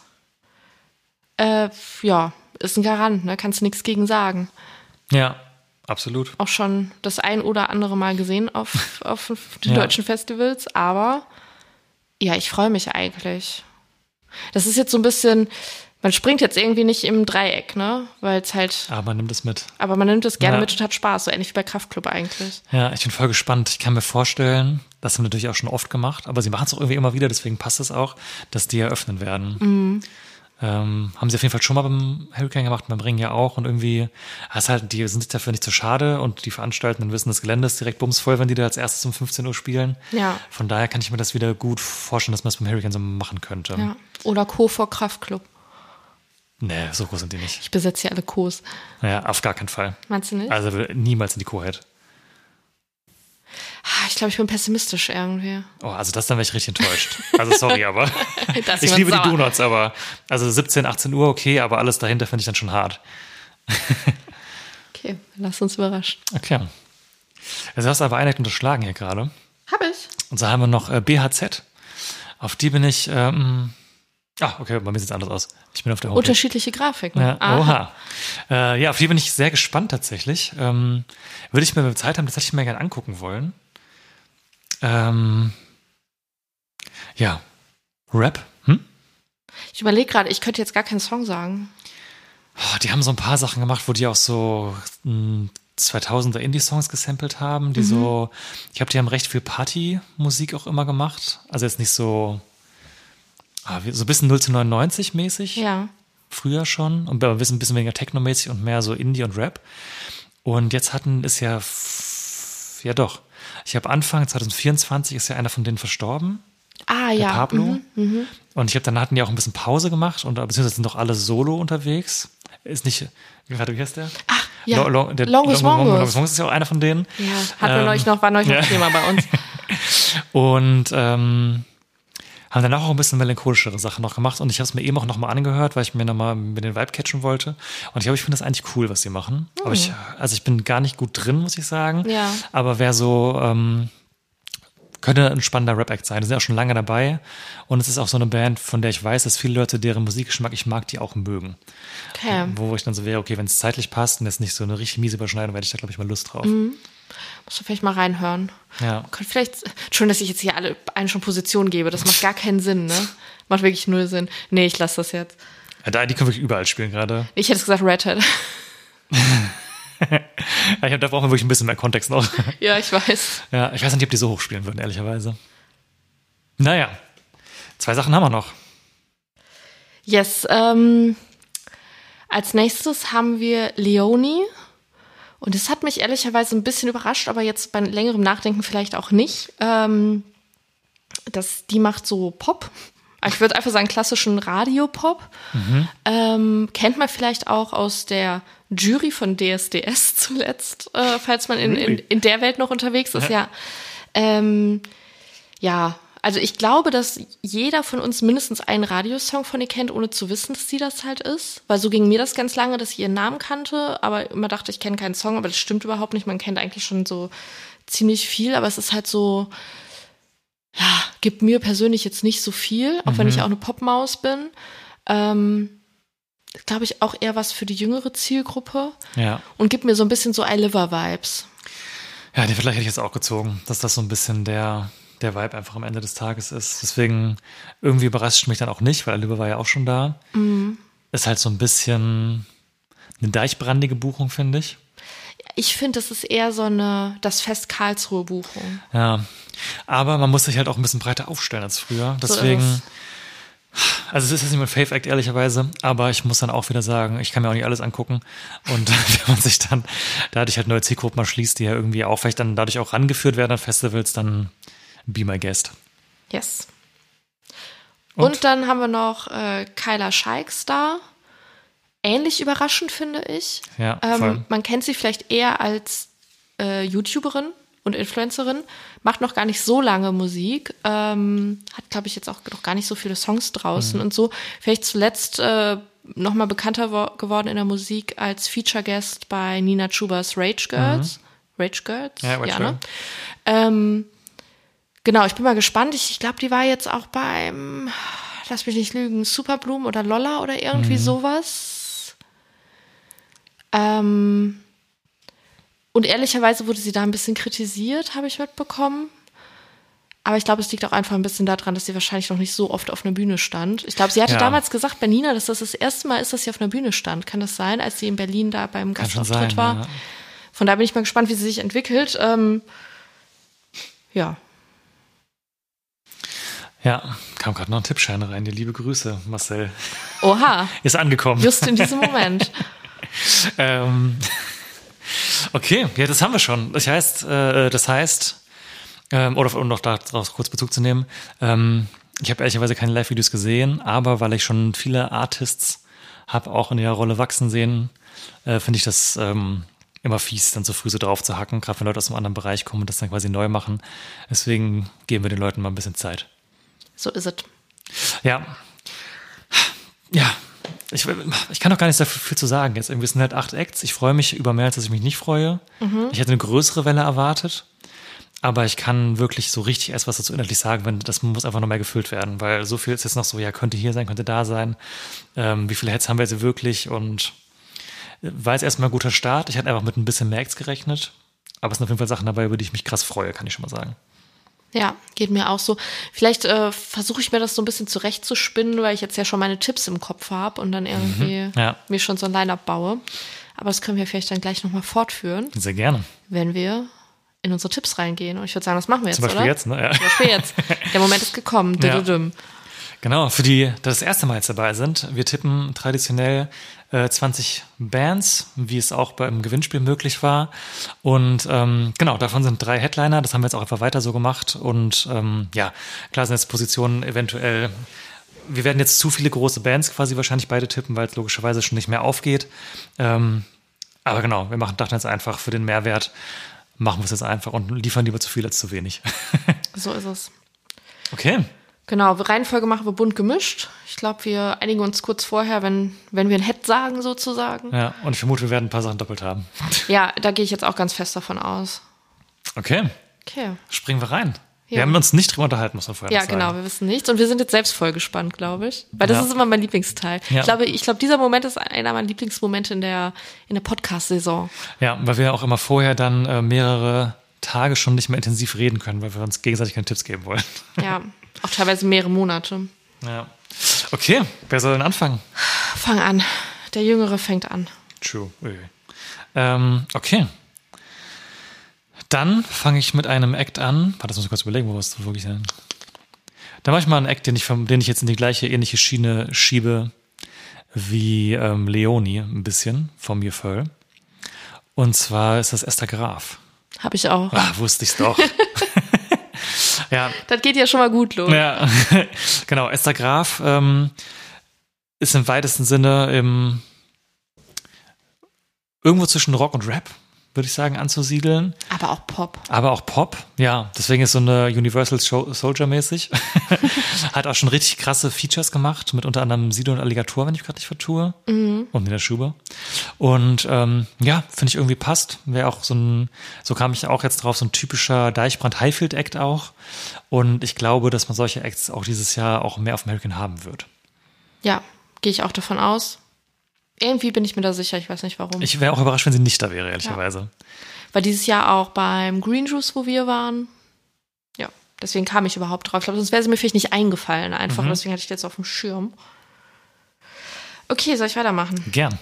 [SPEAKER 1] Ja, ist ein Garant, ne? Kannst du nichts gegen sagen.
[SPEAKER 5] Ja, absolut.
[SPEAKER 1] Auch schon das ein oder andere Mal gesehen auf den deutschen Festivals. Aber ja, ich freue mich eigentlich. Das ist jetzt so ein bisschen, man springt jetzt irgendwie nicht im Dreieck, ne? Weil es halt.
[SPEAKER 5] Aber man nimmt es mit.
[SPEAKER 1] Aber man nimmt es gerne mit und hat Spaß, so ähnlich wie bei Kraftklub eigentlich.
[SPEAKER 5] Ja, ich bin voll gespannt. Ich kann mir vorstellen, das haben wir natürlich auch schon oft gemacht, aber sie machen es auch irgendwie immer wieder, deswegen passt es auch, dass die eröffnen werden. Haben sie auf jeden Fall schon mal beim Hurricane gemacht, beim Ring ja auch und irgendwie, die sind sich dafür nicht so schade und die Veranstaltenden wissen, das Gelände ist direkt bumsvoll, wenn die da als erstes um 15 Uhr spielen. Ja. Von daher kann ich mir das wieder gut vorstellen, dass man es beim Hurricane so machen könnte.
[SPEAKER 1] Ja. Oder Co. vor Kraftklub.
[SPEAKER 5] Nee, so groß sind die nicht.
[SPEAKER 1] Ich besetze hier alle Co's.
[SPEAKER 5] Ja, auf gar keinen Fall.
[SPEAKER 1] Meinst du nicht?
[SPEAKER 5] Also niemals in die Co-Head.
[SPEAKER 1] Ich glaube, ich bin pessimistisch irgendwie.
[SPEAKER 5] Oh, also das dann wäre ich richtig enttäuscht. Also sorry, aber
[SPEAKER 1] Das
[SPEAKER 5] ich
[SPEAKER 1] wird
[SPEAKER 5] liebe die
[SPEAKER 1] sauer.
[SPEAKER 5] Donuts, aber also 17, 18 Uhr, okay, aber alles dahinter finde ich dann schon hart.
[SPEAKER 1] Okay, lass uns überraschen.
[SPEAKER 5] Okay. Also hast du aber Einheit unterschlagen hier gerade.
[SPEAKER 1] Hab ich.
[SPEAKER 5] Und so haben wir noch BHZ. Auf die bin ich, okay, bei mir sieht es anders aus. Ich bin auf der Homepage.
[SPEAKER 1] Unterschiedliche Grafiken.
[SPEAKER 5] Ja,
[SPEAKER 1] Aha.
[SPEAKER 5] oha. Ja, auf die bin ich sehr gespannt tatsächlich. Würde ich mir mit Zeit haben, tatsächlich mal gerne angucken wollen. Ja. Rap?
[SPEAKER 1] Ich überlege gerade, ich könnte jetzt gar keinen Song sagen.
[SPEAKER 5] Oh, die haben so ein paar Sachen gemacht, wo die auch so 2000er Indie-Songs gesampelt haben, die so, ich glaube, die haben recht viel Party-Musik auch immer gemacht. Also jetzt nicht so, so ein bisschen 0:99 mäßig.
[SPEAKER 1] Ja.
[SPEAKER 5] Früher schon. Und aber ein bisschen weniger Techno-mäßig und mehr so Indie und Rap. Und jetzt ist ja doch. Ich habe Anfang 2024 ist ja einer von denen verstorben.
[SPEAKER 1] Ah,
[SPEAKER 5] Der
[SPEAKER 1] ja.
[SPEAKER 5] Pablo. Und dann hatten die auch ein bisschen Pause gemacht und beziehungsweise sind doch alle solo unterwegs. Ist nicht, wie heißt der?
[SPEAKER 1] Ach, ja.
[SPEAKER 5] Longus Mongus ist ja auch einer von denen.
[SPEAKER 1] Ja, war neulich noch Thema bei uns.
[SPEAKER 5] Und haben danach auch ein bisschen melancholischere Sachen noch gemacht und ich habe es mir eben auch nochmal angehört, weil ich mir nochmal mit den Vibe catchen wollte. Und ich glaube, ich finde das eigentlich cool, was sie machen. Aber ich bin gar nicht gut drin, muss ich sagen.
[SPEAKER 1] Ja.
[SPEAKER 5] Aber wer so, könnte ein spannender Rap-Act sein. Die sind auch schon lange dabei und es ist auch so eine Band, von der ich weiß, dass viele Leute, deren Musikgeschmack ich mag, die auch mögen.
[SPEAKER 1] Okay.
[SPEAKER 5] Wo ich dann so wäre, okay, wenn es zeitlich passt und jetzt nicht so eine richtig miese Überschneidung, hätte ich da, glaube ich, mal Lust drauf.
[SPEAKER 1] Musst du vielleicht mal reinhören.
[SPEAKER 5] Ja.
[SPEAKER 1] Schon, dass ich jetzt hier allen schon Position gebe. Das macht gar keinen Sinn, ne? Macht wirklich null Sinn. Nee, ich lasse das jetzt.
[SPEAKER 5] Ja, die können wirklich überall spielen gerade.
[SPEAKER 1] Ich hätte gesagt Red Hat.
[SPEAKER 5] Da brauchen wir wirklich ein bisschen mehr Kontext noch.
[SPEAKER 1] Ja, ich weiß.
[SPEAKER 5] Ja, ich weiß nicht, ob die so hoch spielen würden, ehrlicherweise. Naja, 2 Sachen haben wir noch.
[SPEAKER 1] Yes, als nächstes haben wir Leonie. Und das hat mich ehrlicherweise ein bisschen überrascht, aber jetzt bei längerem Nachdenken vielleicht auch nicht. Die macht so Pop. Ich würde einfach sagen klassischen Radiopop. Kennt man vielleicht auch aus der Jury von DSDS zuletzt, falls man in der Welt noch unterwegs ist. Ja. Also ich glaube, dass jeder von uns mindestens einen Radiosong von ihr kennt, ohne zu wissen, dass sie das halt ist. Weil so ging mir das ganz lange, dass ich ihren Namen kannte, aber immer dachte, ich kenne keinen Song, aber das stimmt überhaupt nicht. Man kennt eigentlich schon so ziemlich viel, aber es ist halt so, ja, gibt mir persönlich jetzt nicht so viel, auch wenn ich auch eine Popmaus bin. Glaube ich auch eher was für die jüngere Zielgruppe. Ja. Und gibt mir so ein bisschen so I-Liver-Vibes.
[SPEAKER 5] Ja, den Vergleich hätte ich jetzt auch gezogen, dass das so ein bisschen der Vibe einfach am Ende des Tages ist. Deswegen irgendwie überrascht mich dann auch nicht, weil I-Liver war ja auch schon da. Ist halt so ein bisschen eine deichbrandige Buchung, finde ich.
[SPEAKER 1] Ich finde, das ist eher so das Fest Karlsruhe Buchung.
[SPEAKER 5] Ja, aber man muss sich halt auch ein bisschen breiter aufstellen als früher. Deswegen, also es ist jetzt nicht mein Fave-Act, ehrlicherweise, aber ich muss dann auch wieder sagen, ich kann mir auch nicht alles angucken. Und wenn man sich dann dadurch halt neue Zielgruppen mal schließt, die ja irgendwie auch vielleicht dann dadurch auch rangeführt werden an Festivals, dann be my guest.
[SPEAKER 1] Yes. Und dann haben wir noch Kyla Scheiks da. Ähnlich überraschend, finde ich.
[SPEAKER 5] Ja, voll.
[SPEAKER 1] Man kennt sie vielleicht eher als YouTuberin und Influencerin, macht noch gar nicht so lange Musik, hat, glaube ich, jetzt auch noch gar nicht so viele Songs draußen und so. Vielleicht zuletzt noch mal bekannter geworden in der Musik als Feature-Guest bei Nina Chubas Rage Girls. Rage Girls?
[SPEAKER 5] Ja, Rage Girl.
[SPEAKER 1] Ne? Genau, ich bin mal gespannt. Ich glaube, die war jetzt auch beim, lass mich nicht lügen, Superbloom oder Lolla oder irgendwie sowas. Und ehrlicherweise wurde sie da ein bisschen kritisiert, habe ich mitbekommen. Aber ich glaube, es liegt auch einfach ein bisschen daran, dass sie wahrscheinlich noch nicht so oft auf einer Bühne stand. Ich glaube, sie hatte damals gesagt bei Nina, dass das erste Mal ist, dass sie auf einer Bühne stand. Kann das sein, als sie in Berlin da beim Gastauftritt war? Ja. Von da bin ich mal gespannt, wie sie sich entwickelt. Ja.
[SPEAKER 5] Ja, kam gerade noch ein Tippschein rein. Die liebe Grüße, Marcel.
[SPEAKER 1] Oha.
[SPEAKER 5] Ist angekommen.
[SPEAKER 1] Just in diesem Moment.
[SPEAKER 5] Okay, ja, das haben wir schon. Das heißt, um noch darauf kurz Bezug zu nehmen, ich habe ehrlicherweise keine Live-Videos gesehen, aber weil ich schon viele Artists habe auch in ihrer Rolle wachsen sehen, finde ich das immer fies, dann so früh so drauf zu hacken, gerade wenn Leute aus einem anderen Bereich kommen und das dann quasi neu machen. Deswegen geben wir den Leuten mal ein bisschen Zeit.
[SPEAKER 1] So ist es.
[SPEAKER 5] Ja. Ja. Ich kann doch gar nicht so viel zu sagen. Jetzt irgendwie sind halt 8 Acts. Ich freue mich über mehr, als dass ich mich nicht freue. Ich hätte eine größere Welle erwartet. Aber ich kann wirklich so richtig erst was dazu inhaltlich sagen, wenn das muss einfach noch mehr gefüllt werden, weil so viel ist jetzt noch so, ja, könnte hier sein, könnte da sein. Wie viele Hits haben wir jetzt wirklich? Und war jetzt erstmal ein guter Start. Ich hatte einfach mit ein bisschen mehr Acts gerechnet. Aber es sind auf jeden Fall Sachen dabei, über die ich mich krass freue, kann ich schon mal sagen.
[SPEAKER 1] Ja, geht mir auch so. Vielleicht versuche ich mir das so ein bisschen zurechtzuspinnen, weil ich jetzt ja schon meine Tipps im Kopf habe und dann irgendwie mir schon so ein Line-Up baue. Aber das können wir vielleicht dann gleich nochmal fortführen.
[SPEAKER 5] Sehr gerne.
[SPEAKER 1] Wenn wir in unsere Tipps reingehen. Und ich würde sagen, das machen wir jetzt,
[SPEAKER 5] Zum Beispiel
[SPEAKER 1] oder?
[SPEAKER 5] jetzt, ne? Ja.
[SPEAKER 1] Zum Beispiel jetzt. Der Moment ist gekommen.
[SPEAKER 5] Ja. Genau, für die, die das erste Mal jetzt dabei sind. Wir tippen traditionell 20 Bands, wie es auch beim Gewinnspiel möglich war. Und genau, davon sind 3 Headliner. Das haben wir jetzt auch einfach weiter so gemacht. Und ja, klar sind jetzt Positionen eventuell. Wir werden jetzt zu viele große Bands quasi wahrscheinlich beide tippen, weil es logischerweise schon nicht mehr aufgeht. Aber genau, wir dachten jetzt einfach für den Mehrwert, machen wir es jetzt einfach und liefern lieber zu viel als zu wenig.
[SPEAKER 1] So ist es.
[SPEAKER 5] Okay.
[SPEAKER 1] Genau, Reihenfolge machen wir bunt gemischt. Ich glaube, wir einigen uns kurz vorher, wenn wir ein Head sagen sozusagen.
[SPEAKER 5] Ja, und ich vermute, wir werden ein paar Sachen doppelt haben.
[SPEAKER 1] Ja, da gehe ich jetzt auch ganz fest davon aus.
[SPEAKER 5] Okay. Springen wir rein.
[SPEAKER 1] Ja.
[SPEAKER 5] Wir haben uns nicht drüber unterhalten, muss man vorher sagen.
[SPEAKER 1] Ja, genau, wir wissen nichts. Und wir sind jetzt selbst voll gespannt, glaube ich. Weil das ist immer mein Lieblingsteil.
[SPEAKER 5] Ja.
[SPEAKER 1] Ich glaube, dieser Moment ist einer meiner Lieblingsmomente in der Podcast-Saison.
[SPEAKER 5] Ja, weil wir auch immer vorher dann mehrere Tage schon nicht mehr intensiv reden können, weil wir uns gegenseitig keine Tipps geben wollen.
[SPEAKER 1] Ja, auch teilweise mehrere Monate.
[SPEAKER 5] Ja. Okay, wer soll denn anfangen?
[SPEAKER 1] Fang an. Der Jüngere fängt an.
[SPEAKER 5] True. Okay. Dann fange ich mit einem Act an. Warte, das muss ich kurz überlegen, wo wir es wirklich sein. Dann mache ich mal einen Act, den ich jetzt in die gleiche ähnliche Schiene schiebe wie Leonie ein bisschen von mir voll. Und zwar ist das Esther Graf.
[SPEAKER 1] Habe ich auch.
[SPEAKER 5] Wusste ich's doch. Ja.
[SPEAKER 1] Das geht ja schon mal gut los.
[SPEAKER 5] Ja, genau. Esther Graf ist im weitesten Sinne irgendwo zwischen Rock und Rap, würde ich sagen, anzusiedeln.
[SPEAKER 1] Aber auch Pop.
[SPEAKER 5] Ja. Deswegen ist so eine Universal Soldier-mäßig. Hat auch schon richtig krasse Features gemacht, mit unter anderem Sido und Alligator, wenn ich gerade nicht vertue. Und Nina Schuber. Und ja, finde ich irgendwie passt. Wäre auch so kam ich auch jetzt drauf, so ein typischer Deichbrand-Highfield-Act auch. Und ich glaube, dass man solche Acts auch dieses Jahr auch mehr auf American haben wird.
[SPEAKER 1] Ja, gehe ich auch davon aus. Irgendwie bin ich mir da sicher, ich weiß nicht warum.
[SPEAKER 5] Ich wäre auch überrascht, wenn sie nicht da wäre, ehrlicherweise.
[SPEAKER 1] Ja. War dieses Jahr auch beim Green Juice, wo wir waren. Ja, deswegen kam ich überhaupt drauf. Ich glaube, sonst wäre sie mir vielleicht nicht eingefallen einfach. Deswegen hatte ich die jetzt auf dem Schirm. Okay, soll ich weitermachen?
[SPEAKER 5] Gern.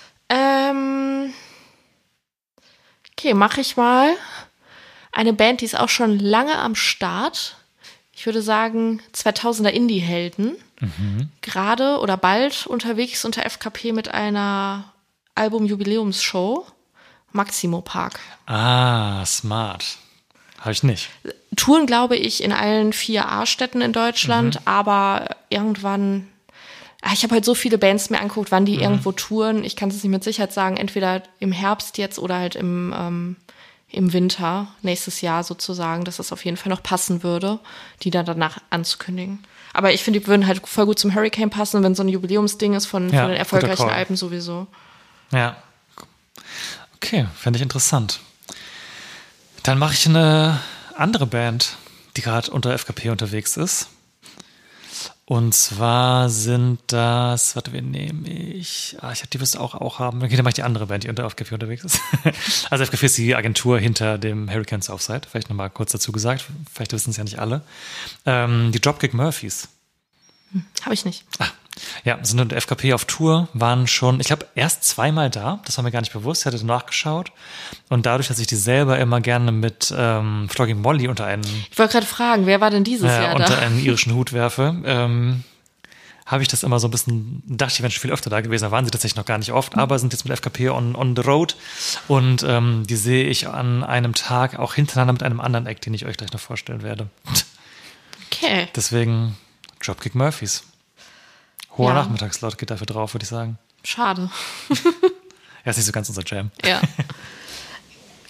[SPEAKER 1] Okay, mache ich mal eine Band, die ist auch schon lange am Start. Ich würde sagen 2000er Indie-Helden. Gerade oder bald unterwegs unter FKP mit einer Album-Jubiläumsshow. Maximo Park.
[SPEAKER 5] Smart. Habe ich nicht.
[SPEAKER 1] Touren, glaube ich, in allen 4 A-Städten in Deutschland, aber irgendwann, ich habe halt so viele Bands mir angeguckt, wann die irgendwo touren. Ich kann es nicht mit Sicherheit sagen, entweder im Herbst jetzt oder halt im Winter, nächstes Jahr sozusagen, dass das auf jeden Fall noch passen würde, die dann danach anzukündigen. Aber ich finde, die würden halt voll gut zum Hurricane passen, wenn so ein Jubiläumsding ist von den erfolgreichen Alben sowieso.
[SPEAKER 5] Ja. Okay, fände ich interessant. Dann mache ich eine andere Band, die gerade unter FKP unterwegs ist. Und zwar sind das, wen nehme ich? Die wirst du auch haben. Okay, dann mache ich die andere Band, die unter FKP unterwegs ist. Also FKP ist die Agentur hinter dem Hurricane Southside. Vielleicht nochmal kurz dazu gesagt. Vielleicht wissen es ja nicht alle. Die Dropkick Murphys.
[SPEAKER 1] Habe ich nicht.
[SPEAKER 5] Ja, sind unter FKP auf Tour, waren schon, ich glaube, erst 2-mal da. Das war mir gar nicht bewusst. Ich hatte nachgeschaut. Und dadurch, dass ich die selber immer gerne mit Flogging Molly
[SPEAKER 1] Ich wollte gerade fragen, wer war denn dieses Jahr da?
[SPEAKER 5] Unter einen irischen Hut werfe, habe ich das immer so ein bisschen, dachte ich, die wären schon viel öfter da gewesen. Da waren sie tatsächlich noch gar nicht oft, aber sind jetzt mit FKP on the road. Und die sehe ich an einem Tag auch hintereinander mit einem anderen Act, den ich euch gleich noch vorstellen werde.
[SPEAKER 1] Okay.
[SPEAKER 5] Deswegen Dropkick Murphys. Hoher Nachmittagslot geht dafür drauf, würde ich sagen.
[SPEAKER 1] Schade.
[SPEAKER 5] Ja, ist nicht so ganz unser Jam.
[SPEAKER 1] Ja.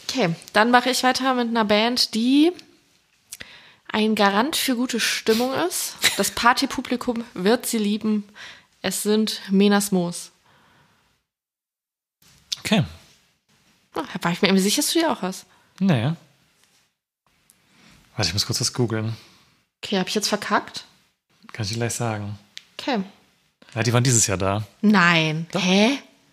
[SPEAKER 1] Okay, dann mache ich weiter mit einer Band, die ein Garant für gute Stimmung ist. Das Partypublikum wird sie lieben. Es sind Menas Moos.
[SPEAKER 5] Okay.
[SPEAKER 1] Oh, war ich mir irgendwie sicher, dass du dir auch hast.
[SPEAKER 5] Nee. Warte, ich muss kurz was googeln.
[SPEAKER 1] Okay, habe ich jetzt verkackt?
[SPEAKER 5] Kann ich dir gleich sagen.
[SPEAKER 1] Okay.
[SPEAKER 5] Ja, die waren dieses Jahr da.
[SPEAKER 1] Nein.
[SPEAKER 5] Doch.
[SPEAKER 1] Hä?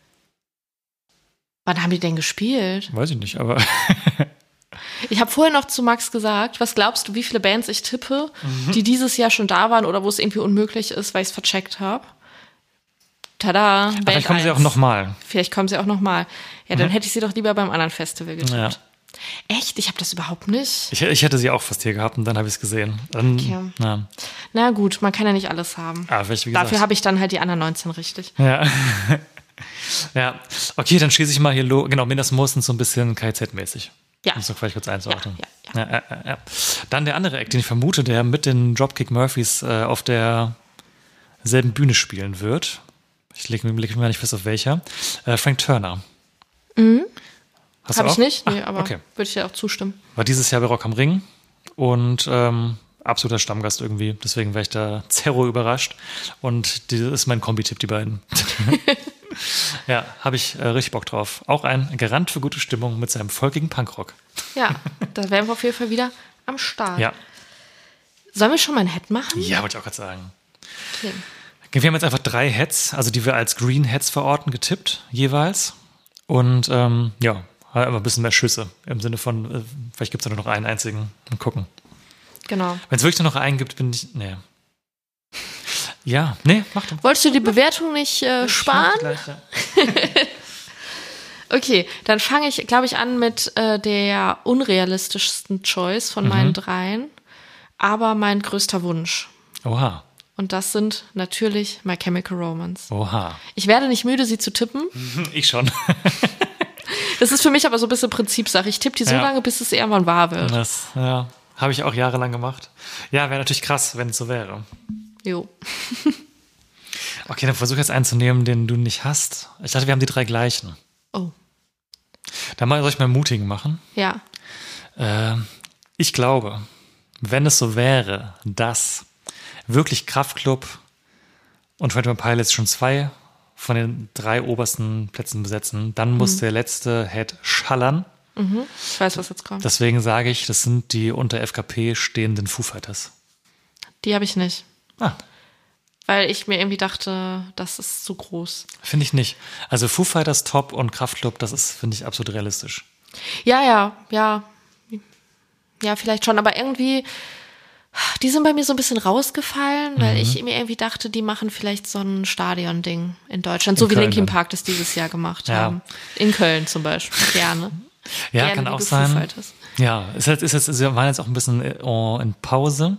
[SPEAKER 1] Wann haben die denn gespielt?
[SPEAKER 5] Weiß ich nicht, aber
[SPEAKER 1] Ich habe vorhin noch zu Max gesagt, was glaubst du, wie viele Bands ich tippe, die dieses Jahr schon da waren oder wo es irgendwie unmöglich ist, weil ich es vercheckt habe? Tada, Band
[SPEAKER 5] vielleicht kommen sie
[SPEAKER 1] 1.
[SPEAKER 5] auch nochmal.
[SPEAKER 1] Vielleicht kommen sie auch nochmal. Ja, dann hätte ich sie doch lieber beim anderen Festival getippt.
[SPEAKER 5] Ja.
[SPEAKER 1] Echt? Ich habe das überhaupt nicht.
[SPEAKER 5] Ich hätte sie auch fast hier gehabt und dann habe ich es gesehen. Dann,
[SPEAKER 1] Okay.
[SPEAKER 5] ja.
[SPEAKER 1] Na gut, man kann ja nicht alles haben.
[SPEAKER 5] Ah, vielleicht, wie gesagt.
[SPEAKER 1] Dafür habe ich dann halt die anderen 19 richtig.
[SPEAKER 5] Ja. Ja. Okay, dann schließe ich mal hier genau, Menas Moos sind so ein bisschen KZ-mäßig.
[SPEAKER 1] Ja.
[SPEAKER 5] Um es noch vielleicht kurz einzuordnen.
[SPEAKER 1] Ja.
[SPEAKER 5] Ja. Dann der andere Act, den ich vermute, der mit den Dropkick Murphys auf derselben Bühne spielen wird. Ich lege mir gar nicht fest, auf welcher. Frank Turner. Hast du
[SPEAKER 1] Habe ich
[SPEAKER 5] auch?
[SPEAKER 1] nicht, nee, aber
[SPEAKER 5] okay.
[SPEAKER 1] würde ich dir auch zustimmen.
[SPEAKER 5] War dieses Jahr bei Rock am Ring und absoluter Stammgast irgendwie. Deswegen wäre ich da zerro überrascht. Und das ist mein Kombi-Tipp, die beiden. Ja, habe ich richtig Bock drauf. Auch ein Garant für gute Stimmung mit seinem folgigen Punkrock.
[SPEAKER 1] Ja, da wären wir auf jeden Fall wieder am Start.
[SPEAKER 5] Ja.
[SPEAKER 1] Sollen wir schon mal ein Head machen?
[SPEAKER 5] Ja, wollte ich auch gerade sagen.
[SPEAKER 1] Okay.
[SPEAKER 5] Wir haben jetzt einfach 3 Heads, also die wir als Green Heads verorten, getippt jeweils. Und ja, einfach ein bisschen mehr Schüsse. Im Sinne von, vielleicht gibt es nur noch einen einzigen. Mal gucken.
[SPEAKER 1] Genau.
[SPEAKER 5] Wenn es wirklich nur noch einen gibt, bin ich. Nee. Ja, nee, mach doch.
[SPEAKER 1] Wolltest du die Bewertung nicht sparen?
[SPEAKER 5] Gleich, ja.
[SPEAKER 1] Okay, dann fange ich, glaube ich, an mit der unrealistischsten Choice von meinen 3, aber mein größter Wunsch.
[SPEAKER 5] Oha.
[SPEAKER 1] Und das sind natürlich My Chemical Romance.
[SPEAKER 5] Oha.
[SPEAKER 1] Ich werde nicht müde, sie zu tippen.
[SPEAKER 5] Ich schon.
[SPEAKER 1] Das ist für mich aber so ein bisschen Prinzipsache. Ich tippe die so
[SPEAKER 5] Ja.
[SPEAKER 1] lange, bis es irgendwann wahr wird.
[SPEAKER 5] Das, ja, habe ich auch jahrelang gemacht. Ja, wäre natürlich krass, wenn es so wäre.
[SPEAKER 1] Jo.
[SPEAKER 5] Okay, dann versuch jetzt einen zu nehmen, den du nicht hast. Ich dachte, wir haben die 3 gleichen.
[SPEAKER 1] Oh.
[SPEAKER 5] Dann soll ich mal mutigen machen.
[SPEAKER 1] Ja.
[SPEAKER 5] Ich glaube, wenn es so wäre, dass wirklich Kraftklub und 21 Pilots schon 2 von den 3 obersten Plätzen besetzen, dann muss der letzte Head schallern.
[SPEAKER 1] Ich weiß, was jetzt kommt.
[SPEAKER 5] Deswegen sage ich, das sind die unter FKP stehenden Foo Fighters.
[SPEAKER 1] Die habe ich nicht.
[SPEAKER 5] Ah,
[SPEAKER 1] Weil ich mir irgendwie dachte, das ist zu groß.
[SPEAKER 5] finde ich nicht. Also Foo Fighters Top und Kraftklub, das ist, finde ich, absolut realistisch.
[SPEAKER 1] Ja, vielleicht schon. Aber irgendwie, die sind bei mir so ein bisschen rausgefallen, weil ich mir irgendwie dachte, die machen vielleicht so ein Stadion-Ding in Deutschland. So wie
[SPEAKER 5] Köln
[SPEAKER 1] Linkin
[SPEAKER 5] dann.
[SPEAKER 1] Park das dieses Jahr gemacht
[SPEAKER 5] Ja.
[SPEAKER 1] haben. In Köln zum Beispiel. Gerne.
[SPEAKER 5] Ja,
[SPEAKER 1] Gerne,
[SPEAKER 5] kann auch
[SPEAKER 1] liebe Foo
[SPEAKER 5] sein.
[SPEAKER 1] Fighters.
[SPEAKER 5] Ja, sie waren jetzt auch ein bisschen in Pause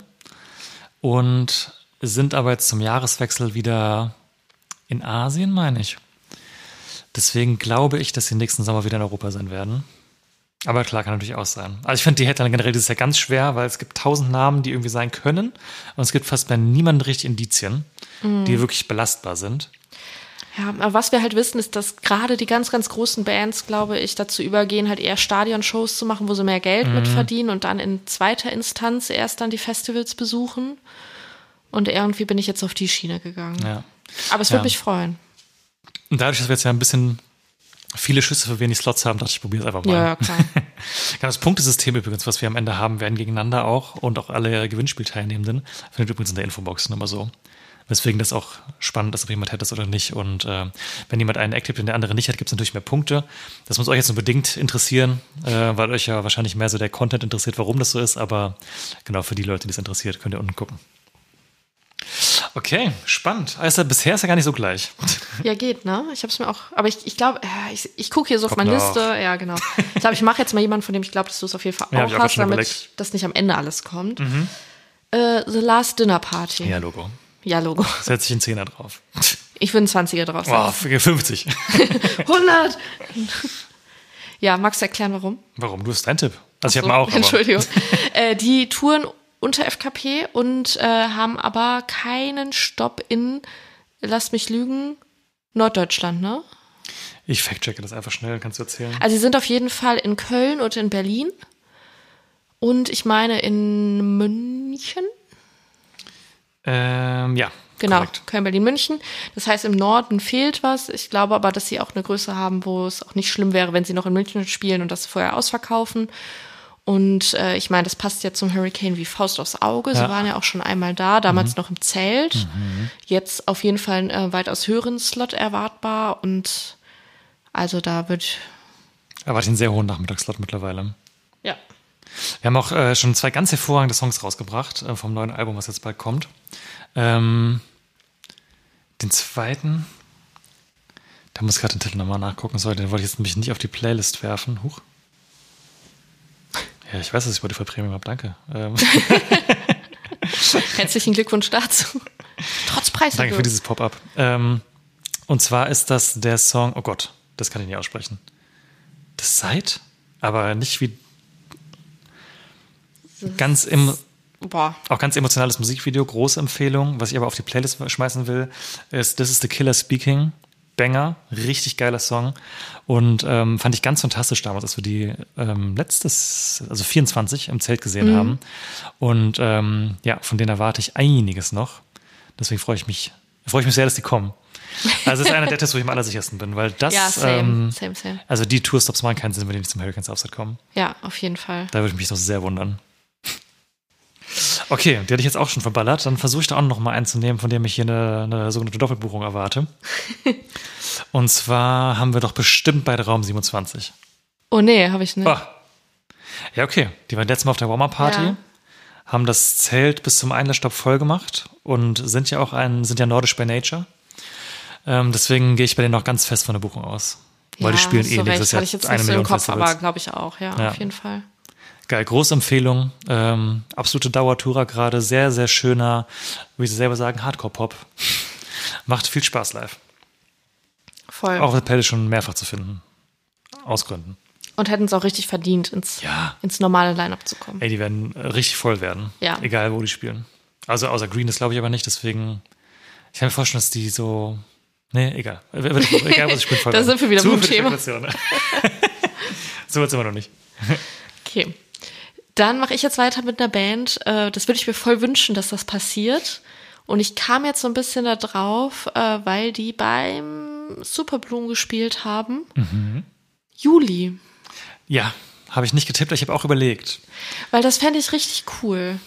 [SPEAKER 5] und sind aber jetzt zum Jahreswechsel wieder in Asien, meine ich. Deswegen glaube ich, dass sie nächsten Sommer wieder in Europa sein werden. Aber klar, kann natürlich auch sein. Also ich finde die Headline generell dieses Jahr ganz schwer, weil es gibt 1000 Namen, die irgendwie sein können. Und es gibt fast bei niemandem richtig Indizien, die wirklich belastbar sind.
[SPEAKER 1] Ja, aber was wir halt wissen, ist, dass gerade die ganz, ganz großen Bands, glaube ich, dazu übergehen, halt eher Stadionshows zu machen, wo sie mehr Geld mit verdienen und dann in zweiter Instanz erst dann die Festivals besuchen. Und irgendwie bin ich jetzt auf die Schiene gegangen.
[SPEAKER 5] Ja.
[SPEAKER 1] Aber es würde mich freuen.
[SPEAKER 5] Und dadurch, dass wir jetzt ja ein bisschen viele Schüsse für wenig Slots haben, dachte ich, probiere es einfach mal.
[SPEAKER 1] Ja, klar.
[SPEAKER 5] Das Punktesystem übrigens, was wir am Ende haben werden, gegeneinander auch und auch alle Gewinnspielteilnehmenden, findet übrigens in der Infobox nochmal so. Weswegen das auch spannend ist, ob jemand hätte es oder nicht. Und wenn jemand einen Act tippt und der andere nicht hat, gibt es natürlich mehr Punkte. Das muss euch jetzt nur bedingt interessieren, weil euch ja wahrscheinlich mehr so der Content interessiert, warum das so ist. Aber genau, für die Leute, die es interessiert, könnt ihr unten gucken. Okay, spannend. Also bisher ist ja gar nicht so gleich.
[SPEAKER 1] Ja, geht, ne? Ich habe es mir auch, aber ich glaube, ich gucke hier so auf
[SPEAKER 5] Kommt
[SPEAKER 1] meine
[SPEAKER 5] noch.
[SPEAKER 1] Liste. Ja, genau. Ich glaube, ich mache jetzt mal jemanden, von dem ich glaube, dass du es auf jeden Fall
[SPEAKER 5] Ja, hab
[SPEAKER 1] auch
[SPEAKER 5] ich auch
[SPEAKER 1] hast,
[SPEAKER 5] schon
[SPEAKER 1] damit
[SPEAKER 5] überlegt.
[SPEAKER 1] das nicht am Ende alles kommt. The Last Dinner Party.
[SPEAKER 5] Ja, Logo.
[SPEAKER 1] Ja, Logo.
[SPEAKER 5] Setze ich einen Zehner drauf.
[SPEAKER 1] Ich würde einen 20er drauf
[SPEAKER 5] Oh,
[SPEAKER 1] setzen.
[SPEAKER 5] 50.
[SPEAKER 1] 100! Ja, magst du erklären, warum?
[SPEAKER 5] Warum? Du hast deinen Tipp. Also ich
[SPEAKER 1] So,
[SPEAKER 5] habe mal auch. Aber
[SPEAKER 1] Entschuldigung. Die touren unter FKP und haben aber keinen Stopp in, lasst mich lügen, Norddeutschland, ne?
[SPEAKER 5] Ich fact-checke das einfach schnell, kannst du erzählen?
[SPEAKER 1] Also sie sind auf jeden Fall in Köln und in Berlin. Und ich meine in München.
[SPEAKER 5] Ja,
[SPEAKER 1] Genau,
[SPEAKER 5] korrekt.
[SPEAKER 1] Köln, Berlin, München. Das heißt, im Norden fehlt was. Ich glaube aber, dass sie auch eine Größe haben, wo es auch nicht schlimm wäre, wenn sie noch in München spielen und das vorher ausverkaufen. Und ich meine, das passt ja zum Hurricane wie Faust aufs Auge. Sie waren ja auch schon einmal da, damals noch im Zelt. Jetzt auf jeden Fall einen weitaus höheren Slot erwartbar. Und also da wird...
[SPEAKER 5] Erwarte ich einen sehr hohen Nachmittagsslot mittlerweile.
[SPEAKER 1] Ja.
[SPEAKER 5] Wir haben auch schon 2 ganz hervorragende Songs rausgebracht vom neuen Album, was jetzt bald kommt. Den zweiten, da muss ich gerade den Titel nochmal nachgucken, den wollte ich jetzt nämlich nicht auf die Playlist werfen. Huch. Ja, ich weiß, dass ich Spotify Premium habe, danke.
[SPEAKER 1] Herzlichen Glückwunsch dazu. Trotz Preiserhöhung.
[SPEAKER 5] Danke für dieses Pop-up. Und zwar ist das der Song, oh Gott, das kann ich nicht aussprechen. Das Seid, aber nicht wie auch ganz emotionales Musikvideo, große Empfehlung. Was ich aber auf die Playlist schmeißen will, ist This is the Killer Speaking. Banger, richtig geiler Song. Und fand ich ganz fantastisch damals, als wir die 24 im Zelt gesehen haben. Und ja, von denen erwarte ich einiges noch. Deswegen freue ich mich sehr, dass die kommen. Also es ist einer der Tests, wo ich am allersichersten bin, weil das,
[SPEAKER 1] ja, same.
[SPEAKER 5] Also die Tourstops machen keinen Sinn, wenn die nicht zum Hurricanes Offset kommen.
[SPEAKER 1] Ja, auf jeden Fall.
[SPEAKER 5] Da würde ich mich doch sehr wundern. Okay, die hatte ich jetzt auch schon verballert. Dann versuche ich da auch noch mal einen zu nehmen, von dem ich hier eine sogenannte Doppelbuchung erwarte. Und zwar haben wir doch bestimmt beide Raum 27.
[SPEAKER 1] Oh nee, habe ich nicht.
[SPEAKER 5] Oh. Ja, okay. Die waren letztes Mal auf der Warm-Up-Party,
[SPEAKER 1] Ja.
[SPEAKER 5] haben das Zelt bis zum Einlassstopp voll gemacht und sind ja nordisch by Nature. Deswegen gehe ich bei denen noch ganz fest von der Buchung aus. Weil die spielen
[SPEAKER 1] so
[SPEAKER 5] nächstes
[SPEAKER 1] recht.
[SPEAKER 5] Jahr
[SPEAKER 1] Hatte ich jetzt
[SPEAKER 5] 1
[SPEAKER 1] nicht so im
[SPEAKER 5] Million
[SPEAKER 1] Kopf,
[SPEAKER 5] Festivals.
[SPEAKER 1] aber glaube ich auch, ja,
[SPEAKER 5] Ja.
[SPEAKER 1] auf jeden Fall.
[SPEAKER 5] Geil, große Empfehlung. Absolute Dauertourer gerade. Sehr, sehr schöner, wie sie selber sagen, Hardcore-Pop. Macht viel Spaß live.
[SPEAKER 1] Voll.
[SPEAKER 5] Auch auf der Playlist schon mehrfach zu finden. Aus Gründen.
[SPEAKER 1] Und hätten es auch richtig verdient, ins normale Line-Up zu kommen.
[SPEAKER 5] Ey, die werden richtig voll werden.
[SPEAKER 1] Ja.
[SPEAKER 5] Egal, wo die spielen. Also außer Green, das glaube ich aber nicht. Deswegen, ich kann mir vorstellen, dass die so... Nee, egal. Egal, was ich spiele, voll
[SPEAKER 1] Da
[SPEAKER 5] werden.
[SPEAKER 1] sind wir wieder
[SPEAKER 5] Zu
[SPEAKER 1] beim
[SPEAKER 5] viel
[SPEAKER 1] Thema.
[SPEAKER 5] Spekulation. So weit sind wir noch nicht.
[SPEAKER 1] Okay. Dann mache ich jetzt weiter mit einer Band. Das würde ich mir voll wünschen, dass das passiert. Und ich kam jetzt so ein bisschen da drauf, weil die beim Superbloom gespielt haben. Juli.
[SPEAKER 5] Ja, habe ich nicht getippt, ich habe auch überlegt.
[SPEAKER 1] Weil das fände ich richtig cool.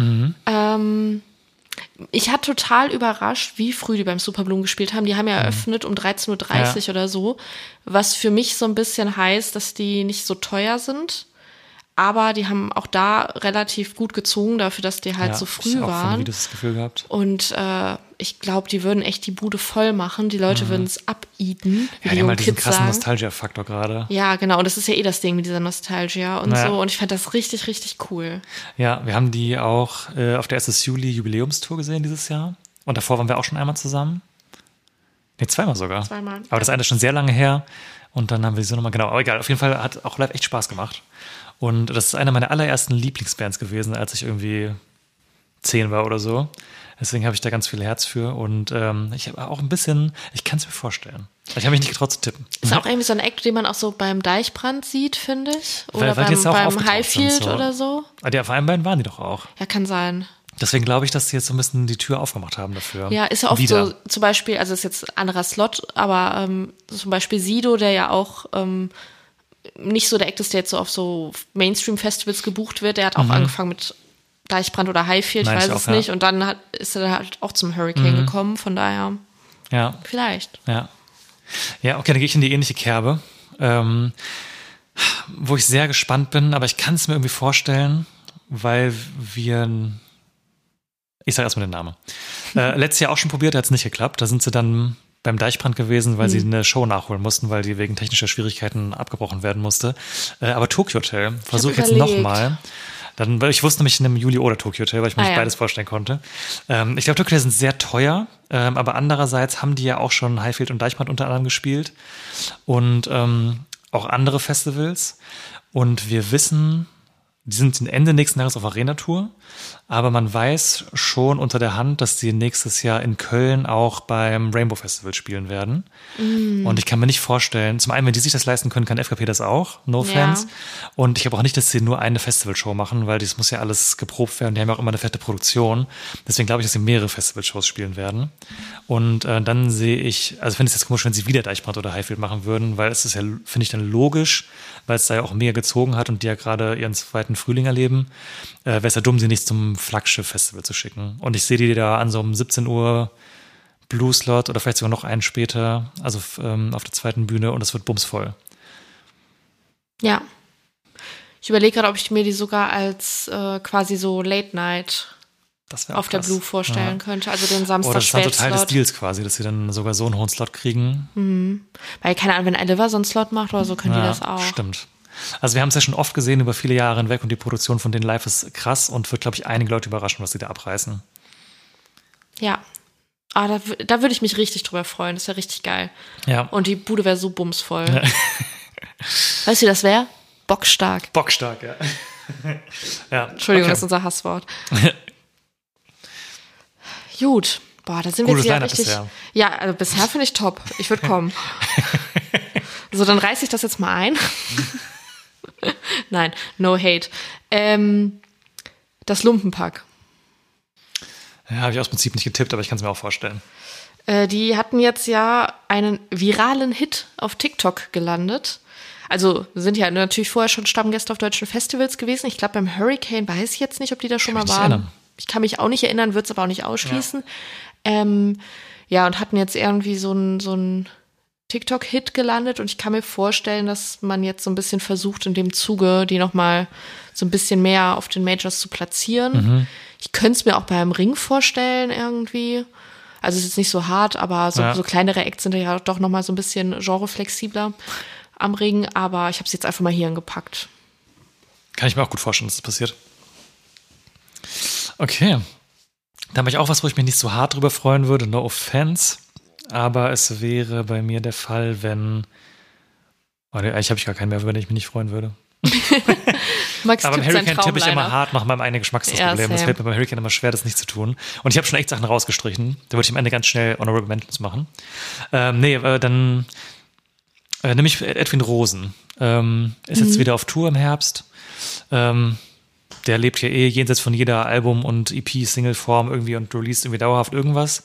[SPEAKER 1] Ich hatte total überrascht, wie früh die beim Superbloom gespielt haben. Die haben ja eröffnet um 13.30 Uhr oder so. Was für mich so ein bisschen heißt, dass die nicht so teuer sind. Aber die haben auch da relativ gut gezogen, dafür, dass die halt so früh
[SPEAKER 5] ich auch von
[SPEAKER 1] waren.
[SPEAKER 5] Videos das Gefühl gehabt.
[SPEAKER 1] Und ich glaube, die würden echt die Bude voll machen. Die Leute würden es abeaten, wie
[SPEAKER 5] Ja,
[SPEAKER 1] die
[SPEAKER 5] die haben
[SPEAKER 1] jungen
[SPEAKER 5] halt diesen
[SPEAKER 1] Kids
[SPEAKER 5] krassen
[SPEAKER 1] sagen.
[SPEAKER 5] Nostalgia-Faktor gerade.
[SPEAKER 1] Ja, genau. Und das ist ja eh das Ding mit dieser Nostalgia und
[SPEAKER 5] Ja.
[SPEAKER 1] so. Und ich fand das richtig, richtig cool.
[SPEAKER 5] Ja, wir haben die auch auf der SS Juli Jubiläumstour gesehen dieses Jahr. Und davor waren wir auch schon einmal zusammen. Nee, zweimal sogar.
[SPEAKER 1] Zweimal.
[SPEAKER 5] Aber das eine ist schon sehr lange her. Und dann haben wir die so nochmal, genau. Aber egal, auf jeden Fall hat auch live echt Spaß gemacht. Und das ist eine meiner allerersten Lieblingsbands gewesen, als ich irgendwie 10 war oder so. Deswegen habe ich da ganz viel Herz für. Und ich habe auch ein bisschen, ich kann es mir vorstellen. Ich habe mich nicht getraut zu tippen.
[SPEAKER 1] Ist auch irgendwie so ein Act, den man auch so beim Deichbrand sieht, finde ich. Oder
[SPEAKER 5] Weil die jetzt auch
[SPEAKER 1] beim
[SPEAKER 5] aufgetaucht
[SPEAKER 1] Highfield
[SPEAKER 5] sind, so.
[SPEAKER 1] oder so.
[SPEAKER 5] Ah, die auf einem Bein waren die doch auch.
[SPEAKER 1] Ja, kann sein.
[SPEAKER 5] Deswegen glaube ich, dass die jetzt so ein bisschen die Tür aufgemacht haben dafür.
[SPEAKER 1] Ja, ist ja oft
[SPEAKER 5] Wieder.
[SPEAKER 1] so, zum Beispiel, also ist jetzt ein anderer Slot, aber zum Beispiel Sido, der ja auch nicht so der Act ist, der jetzt so auf so Mainstream-Festivals gebucht wird, der hat auch angefangen mit Deichbrand oder Highfield, ich
[SPEAKER 5] Meine
[SPEAKER 1] weiß
[SPEAKER 5] ich
[SPEAKER 1] es
[SPEAKER 5] auch, ja.
[SPEAKER 1] nicht. Und dann ist er halt auch zum Hurricane gekommen, von daher
[SPEAKER 5] Ja,
[SPEAKER 1] vielleicht.
[SPEAKER 5] ja. Ja, okay, dann gehe ich in die ähnliche Kerbe, wo ich sehr gespannt bin, aber ich kann es mir irgendwie vorstellen, weil ich sage erstmal den Namen. Letztes Jahr auch schon probiert, hat es nicht geklappt. Da sind sie dann beim Deichbrand gewesen, weil sie eine Show nachholen mussten, weil die wegen technischer Schwierigkeiten abgebrochen werden musste. Aber Tokyo Hotel versuche ich jetzt
[SPEAKER 1] überlegt.
[SPEAKER 5] nochmal. Weil ich wusste nämlich in einem Juli oder Tokyo Hotel, weil ich mir nicht beides vorstellen konnte. Ich glaube, Tokyo Hotel sind sehr teuer, aber andererseits haben die ja auch schon Highfield und Deichbrand unter anderem gespielt und auch andere Festivals. Und wir wissen, Die sind Ende nächsten Jahres auf Arena-Tour, aber man weiß schon unter der Hand, dass die nächstes Jahr in Köln auch beim Rainbow Festival spielen werden. Und ich kann mir nicht vorstellen, zum einen, wenn die sich das leisten können, kann FKP das auch, no offense. Und ich glaube auch nicht, dass sie nur eine Festivalshow machen, weil das muss ja alles geprobt werden. Die haben ja auch immer eine fette Produktion. Deswegen glaube ich, dass sie mehrere Festivalshows spielen werden. Und dann sehe ich, also finde ich es jetzt komisch, wenn sie wieder Deichbrand oder Highfield machen würden, weil es ist ja, finde ich, dann logisch, weil es da ja auch mega gezogen hat und die ja gerade ihren zweiten Frühling erleben, wäre es ja dumm, sie nicht zum Flaggschiff-Festival zu schicken. Und ich sehe die da an so einem 17 Uhr Blue-Slot oder vielleicht sogar noch einen später, also auf der zweiten Bühne, und es wird bumsvoll.
[SPEAKER 1] Ja. Ich überlege gerade, ob ich mir die sogar als quasi so Late-Night auf der Blue vorstellen könnte. Also den Samstag
[SPEAKER 5] das ist dann Teil des Deals quasi, dass sie dann sogar so einen hohen Slot kriegen.
[SPEAKER 1] Weil, keine Ahnung, wenn Oliver so einen Slot macht oder so, können die das auch.
[SPEAKER 5] Stimmt. Also wir haben es ja schon oft gesehen über viele Jahre hinweg und die Produktion von denen live ist krass und wird, glaube ich, einige Leute überraschen, was sie da abreißen.
[SPEAKER 1] Ja. Da würde ich mich richtig drüber freuen. Das wäre richtig geil.
[SPEAKER 5] Ja.
[SPEAKER 1] Und die Bude wäre so bumsvoll. Ja. Weißt du, wie das wäre? Bockstark.
[SPEAKER 5] Bockstark, ja. Ja.
[SPEAKER 1] Entschuldigung, das ist unser Hasswort. Gut. Boah, da sind wir jetzt ja richtig. Bisher. Ja, also bisher finde ich top. Ich würde kommen. So, dann reiße ich das jetzt mal ein. Nein, no hate. Das Lumpenpack.
[SPEAKER 5] Ja, habe ich aus Prinzip nicht getippt, aber ich kann es mir auch vorstellen.
[SPEAKER 1] Die hatten jetzt ja einen viralen Hit auf TikTok gelandet. Also sind ja natürlich vorher schon Stammgäste auf deutschen Festivals gewesen. Ich glaube, beim Hurricane weiß ich jetzt nicht, ob die da schon mal waren. Ich kann mich auch nicht erinnern, würde es aber auch nicht ausschließen. Ja, und hatten jetzt irgendwie so ein TikTok-Hit gelandet. Und ich kann mir vorstellen, dass man jetzt so ein bisschen versucht, in dem Zuge die nochmal so ein bisschen mehr auf den Majors zu platzieren. Ich könnte es mir auch beim Ring vorstellen irgendwie. Also es ist jetzt nicht so hart, aber so kleinere Acts sind ja doch nochmal so ein bisschen genreflexibler am Ring. Aber ich habe es jetzt einfach mal hier hingepackt.
[SPEAKER 5] Kann ich mir auch gut vorstellen, dass das passiert. Okay. Da habe ich auch was, wo ich mich nicht so hart drüber freuen würde. No offense. Aber es wäre bei mir der Fall, wenn... eigentlich habe ich gar keinen mehr, über den ich mich nicht freuen würde.
[SPEAKER 1] Max
[SPEAKER 5] aber beim Hurricane tippe ich immer
[SPEAKER 1] leider.
[SPEAKER 5] hart nach meinem eigenen Geschmacksproblem. Das fällt mir beim Hurricane immer schwer, das nicht zu tun. Und ich habe schon echt Sachen rausgestrichen. Da würde ich am Ende ganz schnell Honorable Mentions machen. Dann nehme ich Edwin Rosen. Ist jetzt wieder auf Tour im Herbst. Der lebt ja jenseits von jeder Album- und EP-Single-Form irgendwie und released irgendwie dauerhaft irgendwas.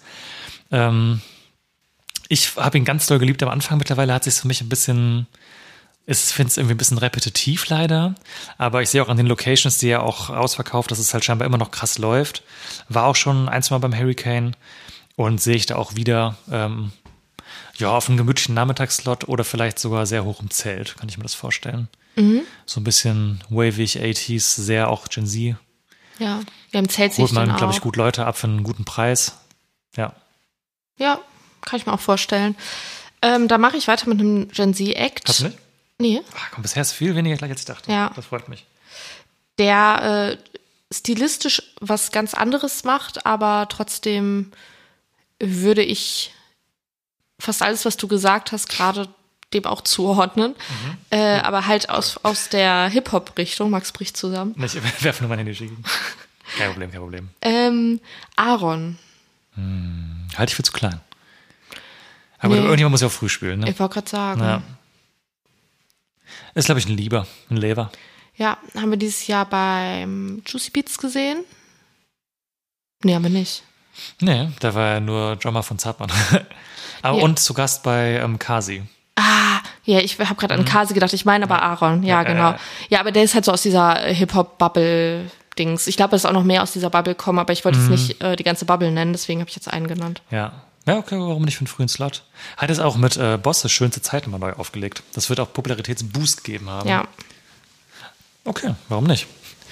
[SPEAKER 5] Ich habe ihn ganz doll geliebt am Anfang. Mittlerweile hat sich für mich ein bisschen... Ich finde es irgendwie ein bisschen repetitiv leider, aber ich sehe auch an den Locations, die er auch ausverkauft, dass es halt scheinbar immer noch krass läuft. War auch schon ein, zwei Mal beim Hurricane und sehe ich da auch wieder auf einem gemütlichen Nachmittagsslot oder vielleicht sogar sehr hoch im Zelt, kann ich mir das vorstellen. So ein bisschen wavig 80s, sehr auch Gen Z.
[SPEAKER 1] Ja, wir haben Zelt sich dann auch.
[SPEAKER 5] Holt man, glaube ich, gut Leute ab für einen guten Preis. Ja.
[SPEAKER 1] Ja, kann ich mir auch vorstellen. Da mache ich weiter mit einem Gen Z-Act.
[SPEAKER 5] Hast du nicht?
[SPEAKER 1] Nee.
[SPEAKER 5] Komm, bisher ist viel weniger gleich, als ich dachte.
[SPEAKER 1] Ja.
[SPEAKER 5] Das freut mich.
[SPEAKER 1] Der stilistisch was ganz anderes macht, aber trotzdem würde ich fast alles, was du gesagt hast, gerade dem auch zuordnen. Aber halt aus der Hip-Hop-Richtung. Max bricht zusammen.
[SPEAKER 5] Ich werfe nur mein Handy gegen. Kein Problem.
[SPEAKER 1] Aaron.
[SPEAKER 5] Halte ich für zu klein. Aber irgendjemand muss ja auch früh spielen, ne?
[SPEAKER 1] Ich wollte gerade sagen.
[SPEAKER 5] Ja. Ist, glaube ich, ein Lever. Ja,
[SPEAKER 1] haben wir dieses Jahr beim Juicy Beats gesehen? Nee, haben wir nicht.
[SPEAKER 5] Nee, da war ja nur Drummer von Zartmann. Aber und zu Gast bei Kasi.
[SPEAKER 1] Ja, ich habe gerade an Kasi gedacht. Ich meine aber Aaron. Ja, genau. Ja, aber der ist halt so aus dieser Hip-Hop-Bubble-Dings. Ich glaube, es ist auch noch mehr aus dieser Bubble kommen, aber ich wollte jetzt nicht die ganze Bubble nennen, deswegen habe ich jetzt einen genannt.
[SPEAKER 5] Ja. Ja, okay, warum nicht für einen frühen Slot? Hat es auch mit Bosse schönste Zeit mal neu aufgelegt. Das wird auch Popularitätsboost geben haben.
[SPEAKER 1] Ja.
[SPEAKER 5] Okay, warum nicht?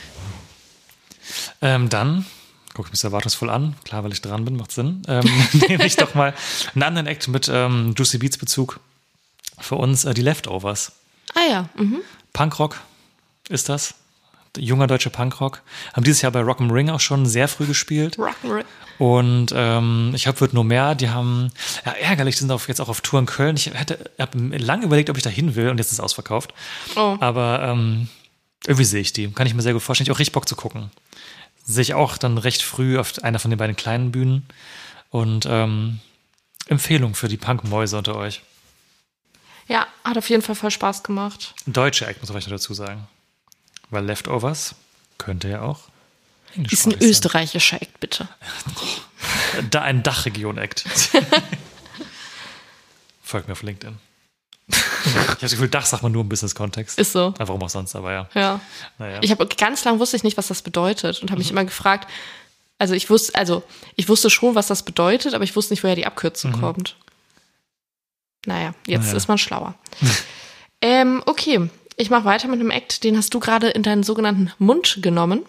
[SPEAKER 5] Dann gucke ich mich erwartungsvoll an. Klar, weil ich dran bin, macht Sinn. Nehme ich doch mal einen anderen Act mit Juicy Beats Bezug für uns, die Leftovers.
[SPEAKER 1] Ah ja.
[SPEAKER 5] Punkrock ist das. Junger deutscher Punkrock. Haben dieses Jahr bei Rock am Ring auch schon sehr früh gespielt.
[SPEAKER 1] Rock am Ring.
[SPEAKER 5] Und ich hoffe, wird nur mehr. Die haben, ärgerlich, die sind jetzt auch auf Tour in Köln. Ich habe lange überlegt, ob ich da hin will und jetzt ist es ausverkauft. Oh. Aber Irgendwie sehe ich die. Kann ich mir sehr gut vorstellen. Ich auch richtig Bock zu gucken. Sehe ich auch dann recht früh auf einer von den beiden kleinen Bühnen. Und Empfehlung für die Punkmäuse unter euch.
[SPEAKER 1] Ja, hat auf jeden Fall voll Spaß gemacht.
[SPEAKER 5] Ein deutscher Act, muss ich noch dazu sagen. Weil Leftovers könnte ja auch
[SPEAKER 1] Ist ein österreichischer Act, bitte.
[SPEAKER 5] Da ein Dachregion-Act. Folgt mir auf LinkedIn. Ich habe das Gefühl, Dach sagt man nur im Business-Kontext.
[SPEAKER 1] Ist so.
[SPEAKER 5] Warum auch sonst, aber ja.
[SPEAKER 1] Ja.
[SPEAKER 5] Naja.
[SPEAKER 1] Ich habe ganz lange wusste ich nicht, was das bedeutet und habe mich immer gefragt, ich wusste schon, was das bedeutet, aber ich wusste nicht, woher die Abkürzung kommt. Naja, jetzt ist man schlauer. Okay, ich mache weiter mit einem Act, den hast du gerade in deinen sogenannten Mund genommen.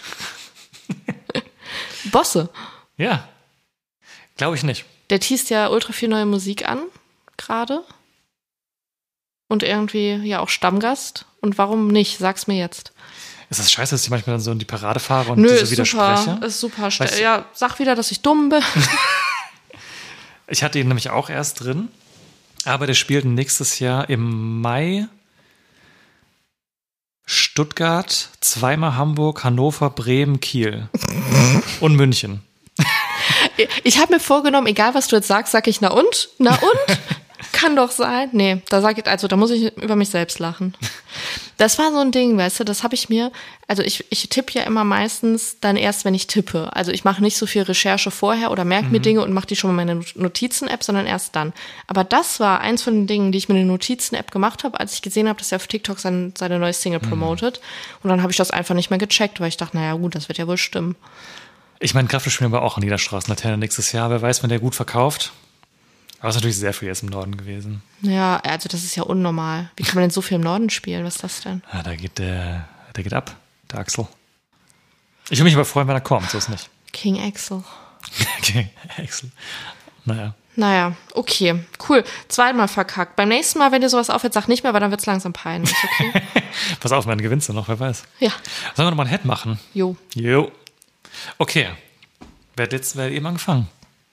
[SPEAKER 1] Bosse.
[SPEAKER 5] Ja. Glaube ich nicht.
[SPEAKER 1] Der teast ja ultra viel neue Musik an, gerade. Und irgendwie ja auch Stammgast. Und warum nicht? Sag's mir jetzt.
[SPEAKER 5] Ist das scheiße, dass ich manchmal dann so in die Parade fahre und
[SPEAKER 1] Nö,
[SPEAKER 5] diese
[SPEAKER 1] ist
[SPEAKER 5] widerspreche?
[SPEAKER 1] super. Ist super.
[SPEAKER 5] Weißt du-
[SPEAKER 1] Ja, sag wieder, dass ich dumm bin.
[SPEAKER 5] Ich hatte ihn nämlich auch erst drin, aber der spielt nächstes Jahr im Mai Stuttgart, zweimal Hamburg, Hannover, Bremen, Kiel und München.
[SPEAKER 1] Ich habe mir vorgenommen, egal was du jetzt sagst, sag ich na und? Na und? Kann doch sein. Nee, da muss ich über mich selbst lachen. Das war so ein Ding, weißt du, das habe ich mir, also ich tippe ja immer meistens dann erst, wenn ich tippe. Also ich mache nicht so viel Recherche vorher oder merke mir Dinge und mache die schon mal in meine Notizen-App, sondern erst dann. Aber das war eins von den Dingen, die ich mit der Notizen-App gemacht habe, als ich gesehen habe, dass er auf TikTok seine neue Single promotet. Und dann habe ich das einfach nicht mehr gecheckt, weil ich dachte, naja gut, das wird ja wohl stimmen.
[SPEAKER 5] Ich meine, Kraftwerk spielen aber auch an jeder Straßenlaterne nächstes Jahr. Wer weiß, wenn der gut verkauft. Aber es ist natürlich sehr viel jetzt im Norden gewesen.
[SPEAKER 1] Ja, also das ist ja unnormal. Wie kann man denn so viel im Norden spielen? Was ist das denn?
[SPEAKER 5] Ja, der geht ab, der Axel. Ich würde mich aber freuen, wenn er kommt, so ist nicht.
[SPEAKER 1] King Axel.
[SPEAKER 5] Okay, Axel. Naja.
[SPEAKER 1] Naja, okay, cool. Zweimal verkackt. Beim nächsten Mal, wenn dir sowas auffällt, sag nicht mehr, weil dann wird's langsam peinlich, okay?
[SPEAKER 5] Pass auf, man gewinnst du noch, wer weiß.
[SPEAKER 1] Ja.
[SPEAKER 5] Sollen wir nochmal ein Head machen?
[SPEAKER 1] Jo.
[SPEAKER 5] Okay. Wer hat eben angefangen?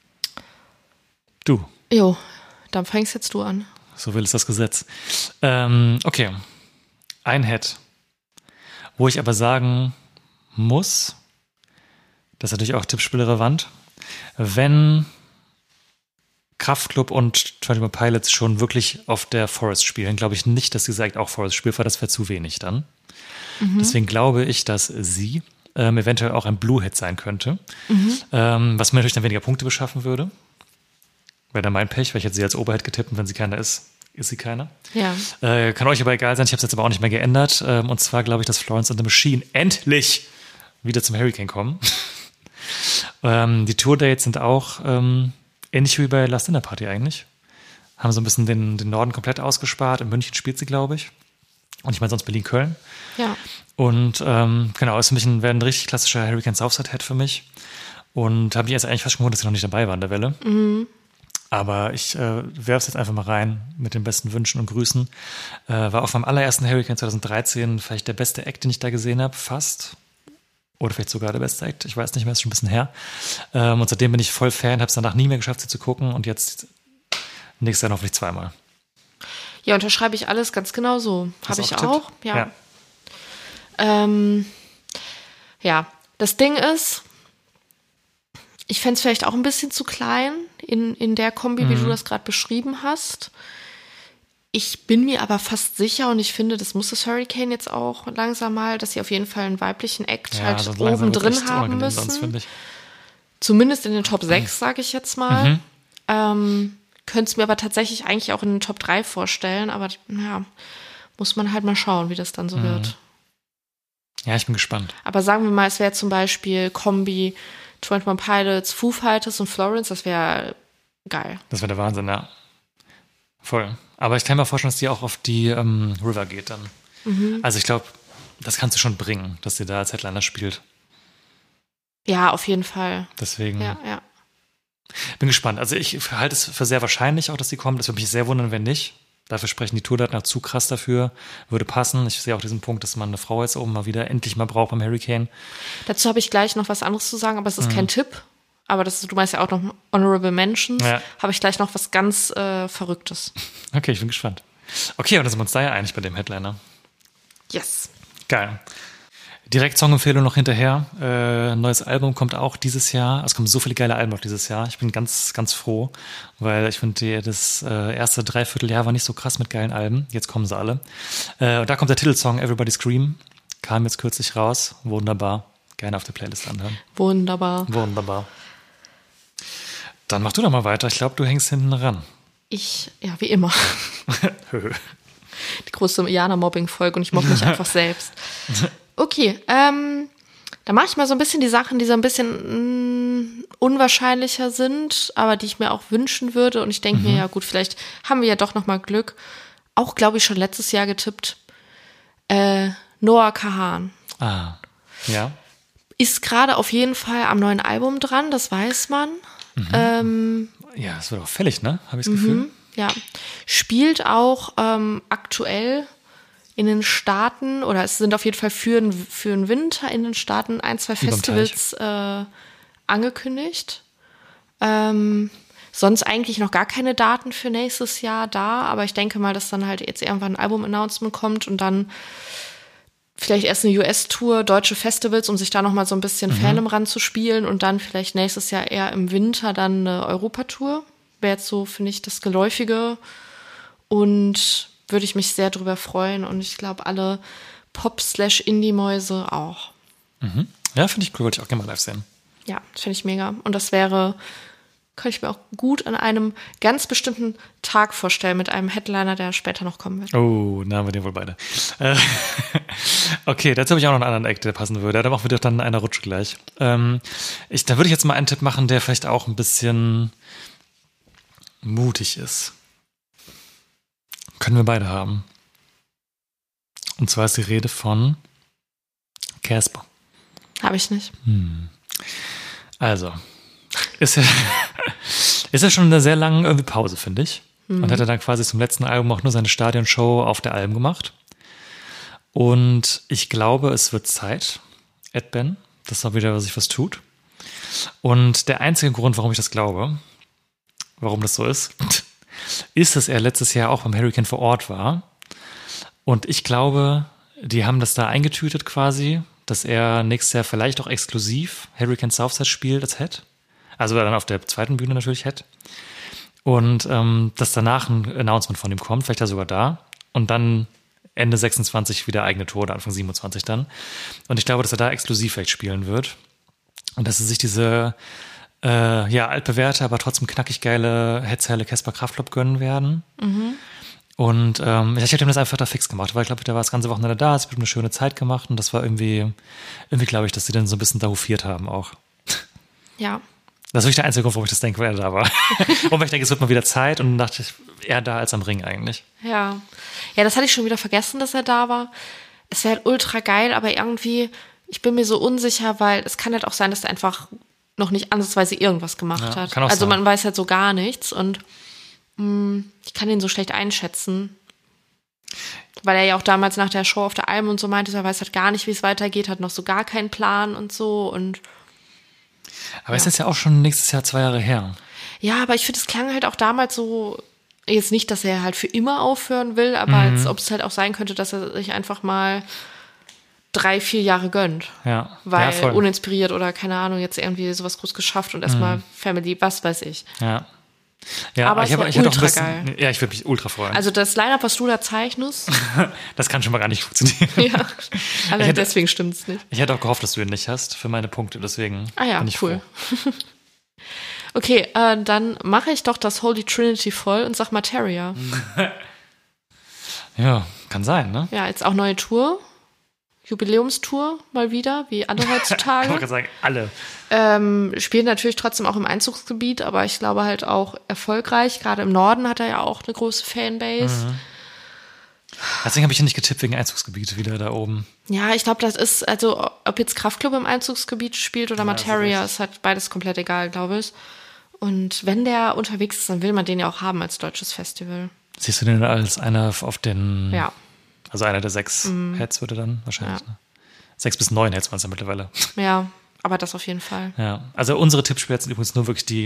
[SPEAKER 5] Du.
[SPEAKER 1] Jo, dann fängst jetzt du an.
[SPEAKER 5] So will es das Gesetz. Okay. Ein Head. Wo ich aber sagen muss, das ist natürlich auch tippspielrelevant, wenn Kraftklub und 21 Pilots schon wirklich auf der Forest spielen, glaube ich nicht, dass dieser Act auch Forest spielt, weil das wäre zu wenig dann. Deswegen glaube ich, dass sie eventuell auch ein Blue-Hit sein könnte, was mir natürlich dann weniger Punkte beschaffen würde. Wäre dann mein Pech, weil ich hätte sie als Oberhit getippt und wenn sie keiner ist, ist sie keiner.
[SPEAKER 1] Ja.
[SPEAKER 5] Kann euch aber egal sein, ich habe es jetzt aber auch nicht mehr geändert. Und zwar glaube ich, dass Florence and the Machine endlich wieder zum Hurricane kommen. Die Tour-Dates sind auch ähnlich wie bei Last Dinner Party eigentlich. Haben so ein bisschen den Norden komplett ausgespart. In München spielt sie, glaube ich. Und ich meine sonst Berlin-Köln.
[SPEAKER 1] Ja.
[SPEAKER 5] Und genau, ist für mich ein richtig klassischer Hurricane Southside-Head für mich. Und habe mich jetzt eigentlich fast schon gewundert, dass sie noch nicht dabei war an der Welle. Aber ich werfe es jetzt einfach mal rein mit den besten Wünschen und Grüßen. War auf meinem allerersten Hurricane 2013 vielleicht der beste Act, den ich da gesehen habe, fast. Oder vielleicht sogar der beste Act, ich weiß nicht mehr, ist schon ein bisschen her. Und seitdem bin ich voll Fan, habe es danach nie mehr geschafft, sie zu gucken. Und jetzt nächstes Jahr hoffentlich zweimal.
[SPEAKER 1] Ja, unterschreibe ich alles ganz genau so. Habe ich auch. Ja. Ja, das Ding ist, ich fände es vielleicht auch ein bisschen zu klein in der Kombi, wie du das gerade beschrieben hast. Ich bin mir aber fast sicher und ich finde, das muss das Hurricane jetzt auch langsam mal, dass sie auf jeden Fall einen weiblichen Act halt oben drin haben müssen.
[SPEAKER 5] Sonst,
[SPEAKER 1] zumindest in den Top 6, sage ich jetzt mal. Könnte es mir aber tatsächlich eigentlich auch in den Top 3 vorstellen, aber ja, muss man halt mal schauen, wie das dann so wird.
[SPEAKER 5] Ja, ich bin gespannt.
[SPEAKER 1] Aber sagen wir mal, es wäre zum Beispiel Kombi 21 Pilots, Foo Fighters und Florence, das wäre geil.
[SPEAKER 5] Das wäre der Wahnsinn, ja. Voll. Aber ich kann mir vorstellen, dass die auch auf die River geht dann. Also ich glaube, das kannst du schon bringen, dass sie da als Headliner spielt.
[SPEAKER 1] Ja, auf jeden Fall.
[SPEAKER 5] Deswegen
[SPEAKER 1] Ja.
[SPEAKER 5] bin gespannt. Also ich halte es für sehr wahrscheinlich auch, dass sie kommt. Das würde mich sehr wundern, wenn nicht. Dafür sprechen die Tourdaten auch zu krass dafür. Würde passen. Ich sehe auch diesen Punkt, dass man eine Frau jetzt oben mal wieder endlich mal braucht beim Hurricane.
[SPEAKER 1] Dazu habe ich gleich noch was anderes zu sagen, aber es ist kein Tipp. Aber du meinst ja auch noch Honorable Mentions.
[SPEAKER 5] Ja.
[SPEAKER 1] Habe ich gleich noch was ganz Verrücktes.
[SPEAKER 5] Okay, ich bin gespannt. Okay, und dann sind wir uns da ja einig bei dem Headliner.
[SPEAKER 1] Yes.
[SPEAKER 5] Geil. Direkt Songempfehlung noch hinterher. Neues Album kommt auch dieses Jahr. Es kommen so viele geile Alben auch dieses Jahr. Ich bin ganz, ganz froh, weil ich finde, das erste Dreivierteljahr war nicht so krass mit geilen Alben. Jetzt kommen sie alle. Und da kommt der Titelsong Everybody Scream. Kam jetzt kürzlich raus. Wunderbar. Gerne auf der Playlist anhören.
[SPEAKER 1] Wunderbar.
[SPEAKER 5] Dann mach du doch mal weiter. Ich glaube, du hängst hinten ran.
[SPEAKER 1] Ja, wie immer. Die große Jana-Mobbing-Folge und ich mobbe mich einfach selbst. Okay, dann mache ich mal so ein bisschen die Sachen, die so ein bisschen unwahrscheinlicher sind, aber die ich mir auch wünschen würde. Und ich denke mir, ja gut, vielleicht haben wir ja doch noch mal Glück. Auch, glaube ich, schon letztes Jahr getippt. Noah Kahan.
[SPEAKER 5] Ah, ja.
[SPEAKER 1] Ist gerade auf jeden Fall am neuen Album dran, das weiß man.
[SPEAKER 5] Ja, das wird auch fällig, ne? Habe ich das Gefühl.
[SPEAKER 1] Ja, spielt auch aktuell in den Staaten, oder es sind auf jeden Fall für den Winter in den Staaten 1, 2 Festivals angekündigt. Sonst eigentlich noch gar keine Daten für nächstes Jahr da, aber ich denke mal, dass dann halt jetzt irgendwann ein Album-Announcement kommt und dann vielleicht erst eine US-Tour, deutsche Festivals, um sich da nochmal so ein bisschen Fandom ranzuspielen und dann vielleicht nächstes Jahr eher im Winter dann eine Europatour. Wäre jetzt so, finde ich, das Geläufige und würde ich mich sehr drüber freuen und ich glaube, alle Pop/Indie-Mäuse auch.
[SPEAKER 5] Ja, finde ich cool, wollte ich auch gerne mal live sehen.
[SPEAKER 1] Ja, finde ich mega. Und das könnte ich mir auch gut an einem ganz bestimmten Tag vorstellen, mit einem Headliner, der später noch kommen wird.
[SPEAKER 5] Oh, na, haben wir den wohl beide. Okay, dazu habe ich auch noch einen anderen Act, der passen würde. Da machen wir doch dann einer Rutsche gleich. Da würde ich jetzt mal einen Tipp machen, der vielleicht auch ein bisschen mutig ist. Können wir beide haben. Und zwar ist die Rede von Casper.
[SPEAKER 1] Habe ich nicht.
[SPEAKER 5] Also, ist ja schon eine sehr lange irgendwie Pause, finde ich. Und hat er dann quasi zum letzten Album auch nur seine Stadionshow auf der Alm gemacht. Und ich glaube, es wird Zeit, Ed Ben, dass da wieder sich was tut. Und der einzige Grund, warum ich das glaube, warum das so ist, ist, dass er letztes Jahr auch beim Hurricane vor Ort war. Und ich glaube, die haben das da eingetütet quasi, dass er nächstes Jahr vielleicht auch exklusiv Hurricane Southside spielt als Head. Also dann auf der zweiten Bühne natürlich Head. Und dass danach ein Announcement von ihm kommt, vielleicht ja sogar da. Und dann Ende 26 wieder eigene Tour oder Anfang 27 dann. Und ich glaube, dass er da exklusiv vielleicht spielen wird. Und dass sie sich diese altbewährte, aber trotzdem knackig geile Hetzherle Casper Kraftklub gönnen werden. Und ich hätte ihm das einfach da fix gemacht, weil ich glaube, der war das ganze Wochenende da, es wird eine schöne Zeit gemacht und das war irgendwie glaube ich, dass sie dann so ein bisschen da hofiert haben auch.
[SPEAKER 1] Ja.
[SPEAKER 5] Das ist wirklich der einzige Grund, warum ich das denke, weil er da war. Und weil ich denke, es wird mal wieder Zeit und dann dachte ich, eher da als am Ring eigentlich.
[SPEAKER 1] Ja. Ja, das hatte ich schon wieder vergessen, dass er da war. Es wäre halt ultra geil, aber irgendwie, ich bin mir so unsicher, weil es kann halt auch sein, dass er einfach noch nicht ansatzweise irgendwas gemacht hat.
[SPEAKER 5] Kann auch
[SPEAKER 1] also
[SPEAKER 5] sein.
[SPEAKER 1] man weiß halt so gar nichts und ich kann ihn so schlecht einschätzen. Weil er ja auch damals nach der Show auf der Alm und so meinte, er weiß halt gar nicht, wie es weitergeht, hat noch so gar keinen Plan und so.
[SPEAKER 5] Aber es ist ja auch schon nächstes Jahr 2 Jahre her.
[SPEAKER 1] Ja, aber ich finde, es klang halt auch damals so, jetzt nicht, dass er halt für immer aufhören will, aber als ob es halt auch sein könnte, dass er sich einfach mal 3-4 Jahre gönnt.
[SPEAKER 5] Ja.
[SPEAKER 1] Weil
[SPEAKER 5] voll.
[SPEAKER 1] uninspiriert oder keine Ahnung, jetzt irgendwie sowas groß geschafft und erstmal Family, was weiß ich.
[SPEAKER 5] Ja. Ja,
[SPEAKER 1] aber
[SPEAKER 5] ich
[SPEAKER 1] es
[SPEAKER 5] hätte
[SPEAKER 1] wär
[SPEAKER 5] auch ein bisschen,
[SPEAKER 1] ultra geil.
[SPEAKER 5] ja, ich würde mich ultra freuen.
[SPEAKER 1] Also das Line-Up, was du da zeichnest,
[SPEAKER 5] das kann schon mal gar nicht funktionieren.
[SPEAKER 1] ja, allein deswegen stimmt's nicht.
[SPEAKER 5] Ich hätte auch gehofft, dass du ihn nicht hast für meine Punkte, deswegen
[SPEAKER 1] Ja,
[SPEAKER 5] bin ich
[SPEAKER 1] cool.
[SPEAKER 5] froh.
[SPEAKER 1] Okay, dann mache ich doch das Holy Trinity voll und sag Materia.
[SPEAKER 5] Ja, kann sein, ne?
[SPEAKER 1] Ja, jetzt auch neue Tour. Jubiläumstour mal wieder, wie alle
[SPEAKER 5] Kann man
[SPEAKER 1] heutzutage.
[SPEAKER 5] gerade sagen, alle.
[SPEAKER 1] Spielt natürlich trotzdem auch im Einzugsgebiet, aber ich glaube halt auch erfolgreich. Gerade im Norden hat er ja auch eine große Fanbase.
[SPEAKER 5] Deswegen habe ich ja nicht getippt wegen Einzugsgebiet wieder da oben.
[SPEAKER 1] Ja, ich glaube, das ist, also ob jetzt Kraftklub im Einzugsgebiet spielt oder Materia, ist halt beides komplett egal, glaube ich. Und wenn der unterwegs ist, dann will man den ja auch haben als deutsches Festival.
[SPEAKER 5] Siehst du den als einer auf den...
[SPEAKER 1] Ja.
[SPEAKER 5] Also einer der 6 Heads würde dann wahrscheinlich. Ja. Ne? 6 bis 9 Heads waren es ja mittlerweile.
[SPEAKER 1] Ja, aber das auf jeden Fall.
[SPEAKER 5] Ja, also unsere Tippspiele sind übrigens nur wirklich die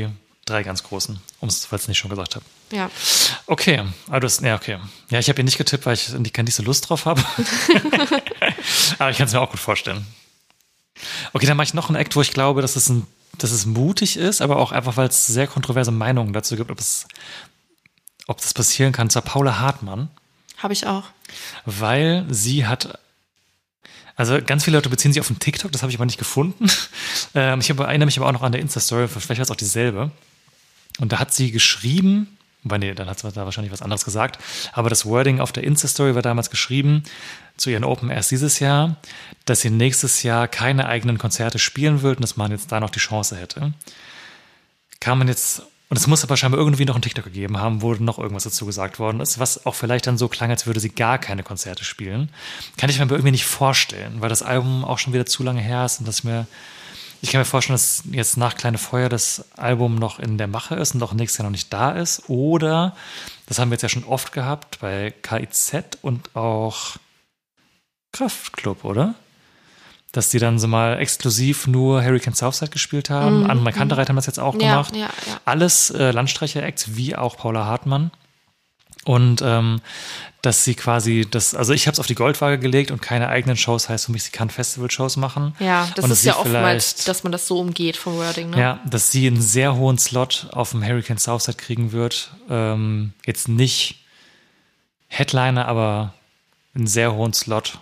[SPEAKER 5] 3 ganz großen, falls ich es nicht schon gesagt habe.
[SPEAKER 1] Ja.
[SPEAKER 5] Okay, aber okay. Ja, ich habe ihn nicht getippt, weil ich nicht so Lust drauf habe. Aber ich kann es mir auch gut vorstellen. Okay, dann mache ich noch einen Act, wo ich glaube, dass es mutig ist, aber auch einfach, weil es sehr kontroverse Meinungen dazu gibt, ob das passieren kann. Zwar Paula Hartmann.
[SPEAKER 1] Habe ich auch.
[SPEAKER 5] Weil sie hat, also ganz viele Leute beziehen sich auf den TikTok, das habe ich aber nicht gefunden. Ich erinnere mich aber auch noch an der Insta-Story, vielleicht war es auch dieselbe. Und da hat sie geschrieben, dann hat sie da wahrscheinlich was anderes gesagt, aber das Wording auf der Insta-Story war damals geschrieben, zu ihren Open Airs dieses Jahr, dass sie nächstes Jahr keine eigenen Konzerte spielen wird und dass man jetzt da noch die Chance hätte. Und es muss aber scheinbar irgendwie noch einen TikTok gegeben haben, wo noch irgendwas dazu gesagt worden ist, was auch vielleicht dann so klang, als würde sie gar keine Konzerte spielen. Kann ich mir aber irgendwie nicht vorstellen, weil das Album auch schon wieder zu lange her ist und ich kann mir vorstellen, dass jetzt nach Kleine Feuer das Album noch in der Mache ist und auch nächstes Jahr noch nicht da ist. Oder, das haben wir jetzt ja schon oft gehabt, bei KIZ und auch Kraftklub, oder? Dass die dann so mal exklusiv nur Hurricane Southside gespielt haben. Anne Kantereit haben das jetzt auch gemacht.
[SPEAKER 1] Ja.
[SPEAKER 5] Alles Landstreicher-Acts, wie auch Paula Hartmann. Und dass sie quasi also ich habe es auf die Goldwaage gelegt und keine eigenen Shows, heißt für mich, sie kann Festival-Shows machen.
[SPEAKER 1] Ja, das
[SPEAKER 5] und
[SPEAKER 1] ist ja oftmals, dass man das so umgeht vom Wording. Ne?
[SPEAKER 5] Ja, dass sie einen sehr hohen Slot auf dem Hurricane Southside kriegen wird. Jetzt nicht Headliner, aber einen sehr hohen Slot.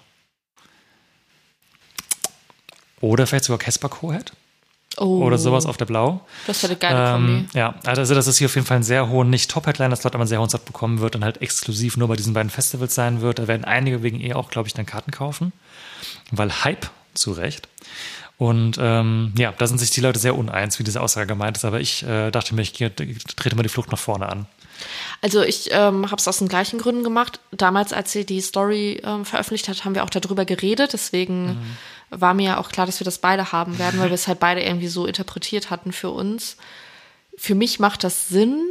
[SPEAKER 5] Oder vielleicht sogar Casper Co-Head.
[SPEAKER 1] Oh.
[SPEAKER 5] Oder sowas auf der Blau.
[SPEAKER 1] Das wäre eine geile Kombi.
[SPEAKER 5] Ja, also dass es hier auf jeden Fall einen sehr hohen, nicht Top-Headliner-Slot, aber einen sehr hohen Slot bekommen wird und halt exklusiv nur bei diesen beiden Festivals sein wird. Da werden einige wegen auch, glaube ich, dann Karten kaufen. Weil Hype, zu Recht. Und da sind sich die Leute sehr uneins, wie diese Aussage gemeint ist. Aber ich dachte mir, ich trete mal die Flucht nach vorne an.
[SPEAKER 1] Also ich habe es aus den gleichen Gründen gemacht. Damals, als sie die Story veröffentlicht hat, haben wir auch darüber geredet. Deswegen war mir ja auch klar, dass wir das beide haben werden, weil wir es halt beide irgendwie so interpretiert hatten für uns. Für mich macht das Sinn.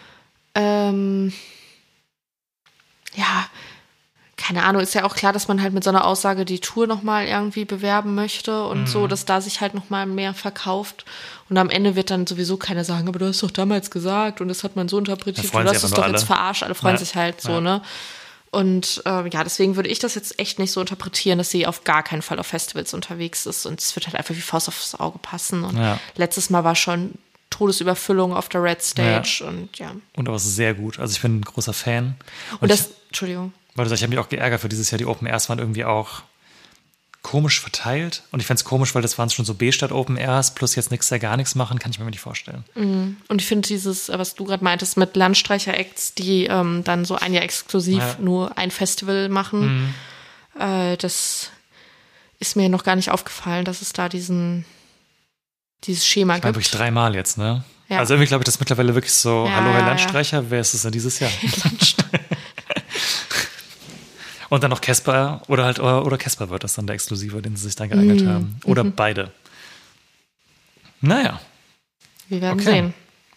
[SPEAKER 1] Keine Ahnung, ist ja auch klar, dass man halt mit so einer Aussage die Tour nochmal irgendwie bewerben möchte und so, dass da sich halt nochmal mehr verkauft. Und am Ende wird dann sowieso keiner sagen, aber du hast doch damals gesagt und das hat man so interpretiert, du hast es doch jetzt verarscht, alle freuen sich halt so, ne? Und deswegen würde ich das jetzt echt nicht so interpretieren, dass sie auf gar keinen Fall auf Festivals unterwegs ist und es wird halt einfach wie Faust aufs Auge passen. Und letztes Mal war schon Todesüberfüllung auf der Red Stage und ja.
[SPEAKER 5] Und aber sehr gut. Also ich bin ein großer Fan.
[SPEAKER 1] Entschuldigung.
[SPEAKER 5] Weil du sagst, ich habe mich auch geärgert, für dieses Jahr die Open Airs waren irgendwie auch komisch verteilt. Und ich fände es komisch, weil das waren schon so B-Stadt Open Airs, plus jetzt nichts, gar nichts machen, kann ich mir nicht vorstellen.
[SPEAKER 1] Und ich finde dieses, was du gerade meintest, mit Landstreicher-Acts, die dann so ein Jahr exklusiv nur ein Festival machen, das ist mir noch gar nicht aufgefallen, dass es da dieses Schema gibt.
[SPEAKER 5] Wirklich 3-mal jetzt, ne?
[SPEAKER 1] Ja.
[SPEAKER 5] Also irgendwie glaube ich, das ist mittlerweile wirklich so, hallo Herr Landstreicher, wer ist es denn dieses Jahr? Und dann noch Casper oder Casper wird das dann der Exklusive, den sie sich dann geeignet haben. Oder beide. Naja.
[SPEAKER 1] Wir werden sehen.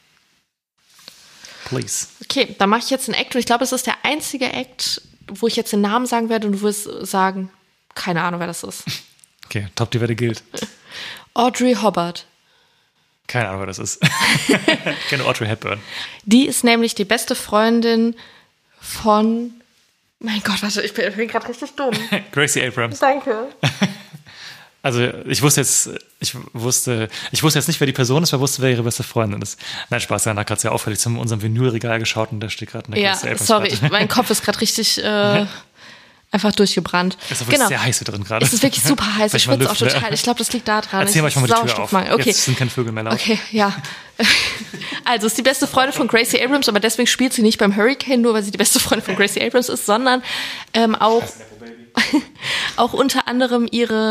[SPEAKER 5] Please.
[SPEAKER 1] Okay, dann mache ich jetzt einen Act und ich glaube, es ist der einzige Act, wo ich jetzt den Namen sagen werde und du wirst sagen, keine Ahnung, wer das ist.
[SPEAKER 5] Okay, Top, die Wette gilt.
[SPEAKER 1] Audrey Hobart.
[SPEAKER 5] Keine Ahnung, wer das ist. Ich kenne Audrey Hepburn.
[SPEAKER 1] Die ist nämlich die beste Freundin von... Mein Gott, warte, ich bin gerade richtig dumm.
[SPEAKER 5] Gracie Abrams.
[SPEAKER 1] Danke.
[SPEAKER 5] Also ich wusste jetzt nicht, wer die Person ist, aber wusste, wer ihre beste Freundin ist. Nein, Spaß, danach gerade sehr auffällig zu unserem Vinylregal geschaut und da steht gerade eine Gracie Abrams.
[SPEAKER 1] Sorry, mein Kopf ist gerade richtig einfach durchgebrannt.
[SPEAKER 5] Ist auch wirklich sehr heiß hier drin gerade.
[SPEAKER 1] Es ist wirklich super heiß, ich schwitze auch total. Ich glaube, das liegt da dran.
[SPEAKER 5] Erzähl mal die Tür auf.
[SPEAKER 1] Okay.
[SPEAKER 5] Jetzt sind keine Vögel mehr laut.
[SPEAKER 1] Okay, ja. Also ist die beste Freundin von Gracie Abrams, aber deswegen spielt sie nicht beim Hurricane, nur weil sie die beste Freundin von Gracie Abrams ist, sondern auch unter anderem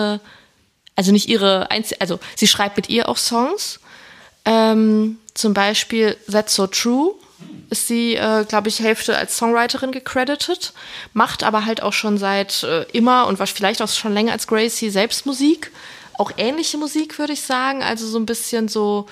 [SPEAKER 1] sie schreibt mit ihr auch Songs. Zum Beispiel That's So True ist sie, glaube ich, Hälfte als Songwriterin gecredited, macht aber halt auch schon seit immer und vielleicht auch schon länger als Gracie selbst Musik. Auch ähnliche Musik, würde ich sagen. Also so ein bisschen so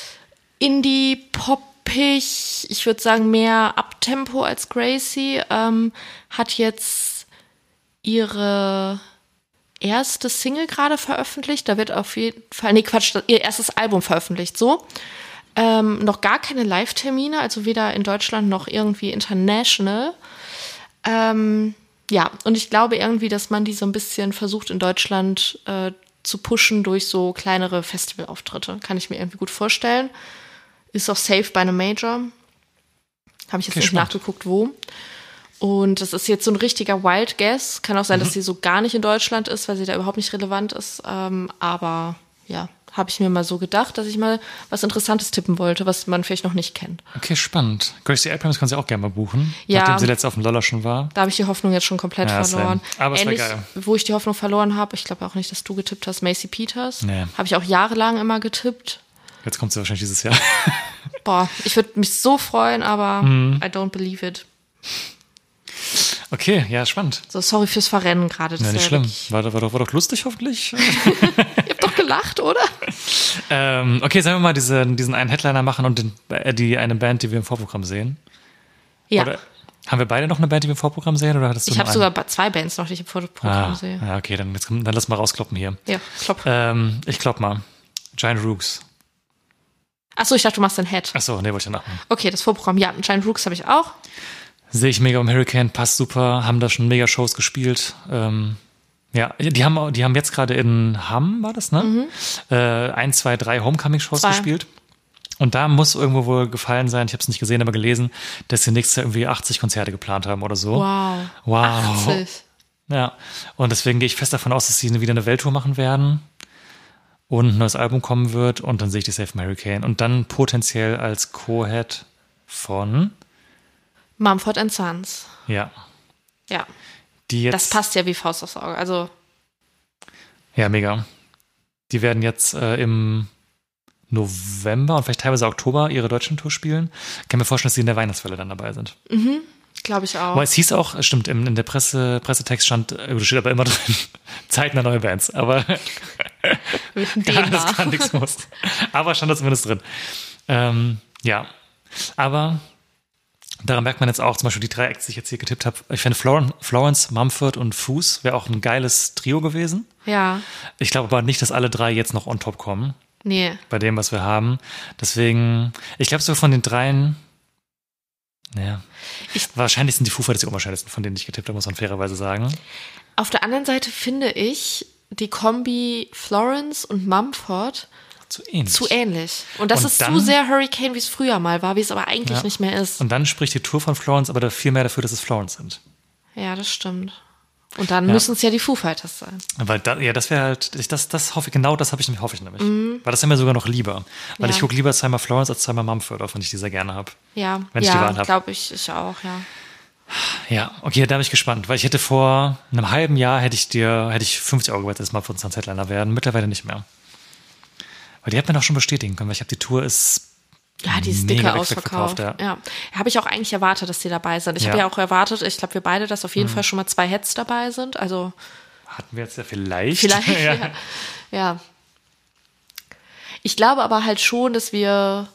[SPEAKER 1] Indie-poppig, ich würde sagen mehr Uptempo als Gracie, hat jetzt ihre erste Single gerade veröffentlicht, da wird auf jeden Fall, ihr erstes Album veröffentlicht, so. Noch gar keine Live-Termine, also weder in Deutschland noch irgendwie international. Ja, und ich glaube irgendwie, dass man die so ein bisschen versucht in Deutschland zu pushen durch so kleinere Festivalauftritte. Kann ich mir irgendwie gut vorstellen. Ist auch safe bei einem Major. Habe ich jetzt nicht nachgeguckt, wo. Und das ist jetzt so ein richtiger Wild Guess. Kann auch sein, dass sie so gar nicht in Deutschland ist, weil sie da überhaupt nicht relevant ist. Aber ja, habe ich mir mal so gedacht, dass ich mal was Interessantes tippen wollte, was man vielleicht noch nicht kennt.
[SPEAKER 5] Okay, spannend. Gracie Abrams kann sie auch gerne mal buchen,
[SPEAKER 1] Ja.
[SPEAKER 5] nachdem sie letztes auf dem Lolla schon war.
[SPEAKER 1] Da habe ich die Hoffnung jetzt schon komplett
[SPEAKER 5] Ja,
[SPEAKER 1] verloren.
[SPEAKER 5] same. Aber es wär
[SPEAKER 1] Ähnlich,
[SPEAKER 5] geil.
[SPEAKER 1] wo ich die Hoffnung verloren habe, ich glaube auch nicht, dass du getippt hast, Macy Peters.
[SPEAKER 5] Nee.
[SPEAKER 1] Habe ich auch jahrelang immer getippt.
[SPEAKER 5] Jetzt kommt sie wahrscheinlich dieses Jahr.
[SPEAKER 1] Boah, ich würde mich so freuen, aber I don't believe it.
[SPEAKER 5] Okay, ja, spannend.
[SPEAKER 1] So, sorry fürs Verrennen gerade.
[SPEAKER 5] Ja, nicht schlimm. War doch lustig, hoffentlich.
[SPEAKER 1] Ihr habt doch gelacht, oder?
[SPEAKER 5] Okay, sollen wir mal diesen einen Headliner machen und die eine Band, die wir im Vorprogramm sehen?
[SPEAKER 1] Ja.
[SPEAKER 5] Oder haben wir beide noch eine Band, die wir im Vorprogramm sehen? Oder hattest du
[SPEAKER 1] Ich habe
[SPEAKER 5] nur
[SPEAKER 1] sogar 2 Bands noch, die ich im Fotoprogramm sehe.
[SPEAKER 5] Ja, okay, dann lass mal rauskloppen hier.
[SPEAKER 1] Ja, klopp.
[SPEAKER 5] Ich klopp mal. Giant Rooks.
[SPEAKER 1] Achso, ich dachte, du machst den Head.
[SPEAKER 5] Achso, nee, wollte ich ja nachmachen.
[SPEAKER 1] Okay, das Vorprogramm. Ja, Giant Rooks habe ich auch.
[SPEAKER 5] Sehe ich mega im Hurricane, passt super, haben da schon mega Shows gespielt. Ja, die haben jetzt gerade in Hamm, war das, ne? 1, 2, 3 Homecoming-Shows
[SPEAKER 1] 2.
[SPEAKER 5] gespielt. Und da muss irgendwo wohl gefallen sein, ich habe es nicht gesehen, aber gelesen, dass sie nächstes Jahr irgendwie 80 Konzerte geplant haben oder so. Wow.
[SPEAKER 1] 80.
[SPEAKER 5] Ja, und deswegen gehe ich fest davon aus, dass sie wieder eine Welttour machen werden und ein neues Album kommen wird und dann sehe ich die safe im Hurricane. Und dann potenziell als Co-Head von
[SPEAKER 1] Mumford & Sons.
[SPEAKER 5] Ja.
[SPEAKER 1] Ja,
[SPEAKER 5] Die jetzt,
[SPEAKER 1] das passt ja wie Faust aufs Auge. Also,
[SPEAKER 5] ja, mega. Die werden jetzt im November und vielleicht teilweise Oktober ihre deutschen Tour spielen. Ich kann mir vorstellen, dass sie in der Weihnachtswelle dann dabei sind.
[SPEAKER 1] glaube ich auch.
[SPEAKER 5] Aber es hieß auch, stimmt, in der Pressetext steht aber immer drin, zeitnah neue Bands. Aber
[SPEAKER 1] Mit dem
[SPEAKER 5] ja, das
[SPEAKER 1] nach.
[SPEAKER 5] kann nichts muss. Aber stand da zumindest drin. Ja, aber daran merkt man jetzt auch, zum Beispiel die 3 Acts, die ich jetzt hier getippt habe. Ich finde Florence, Mumford und Fuß wäre auch ein geiles Trio gewesen.
[SPEAKER 1] Ja,
[SPEAKER 5] Ich glaube aber nicht, dass alle 3 jetzt noch on top kommen,
[SPEAKER 1] nee.
[SPEAKER 5] bei dem, was wir haben. Deswegen, ich glaube so von den 3, naja, wahrscheinlich sind die Foo Fighters die unwahrscheinlichsten, von denen ich getippt habe, muss man fairerweise sagen.
[SPEAKER 1] Auf der anderen Seite finde ich die Kombi Florence und Mumford
[SPEAKER 5] Zu ähnlich.
[SPEAKER 1] zu ähnlich. Und das
[SPEAKER 5] Und
[SPEAKER 1] ist
[SPEAKER 5] dann-
[SPEAKER 1] zu sehr Hurricane, wie es früher mal war, wie es aber eigentlich
[SPEAKER 5] Ja.
[SPEAKER 1] nicht mehr ist.
[SPEAKER 5] Und dann spricht die Tour von Florence aber viel mehr dafür, dass es Florence sind.
[SPEAKER 1] Ja, das stimmt. Und dann
[SPEAKER 5] Ja.
[SPEAKER 1] müssen es ja die Foo Fighters sein.
[SPEAKER 5] Weil das wäre halt, das hoffe ich, genau das hoffe ich nämlich. Weil das ist mir sogar noch lieber. Weil
[SPEAKER 1] Ja.
[SPEAKER 5] ich gucke lieber zweimal Florence als zweimal Mumford, auch wenn ich die sehr gerne habe.
[SPEAKER 1] Ja,
[SPEAKER 5] Wenn ich die Wahl
[SPEAKER 1] ja,
[SPEAKER 5] hab.
[SPEAKER 1] glaube ich auch, ja.
[SPEAKER 5] Ja, okay, da bin ich gespannt, weil ich hätte vor einem halben Jahr hätte ich 50 Euro gewettet, dass Mumford und Sons Headliner werden. Mittlerweile nicht mehr. Weil die hat mir auch schon bestätigen können, weil ich habe die Tour ist
[SPEAKER 1] Ja, die ist
[SPEAKER 5] mega
[SPEAKER 1] dicke
[SPEAKER 5] wegverkauft,
[SPEAKER 1] ausverkauft.
[SPEAKER 5] ja.
[SPEAKER 1] Ja. Habe ich auch eigentlich erwartet, dass die dabei sind. Ich
[SPEAKER 5] Ja.
[SPEAKER 1] habe ja auch erwartet, ich glaube, wir beide, dass auf jeden Fall schon mal 2 Heads dabei sind. Also
[SPEAKER 5] hatten wir jetzt ja vielleicht.
[SPEAKER 1] vielleicht, ja. Ich glaube aber halt schon, dass wir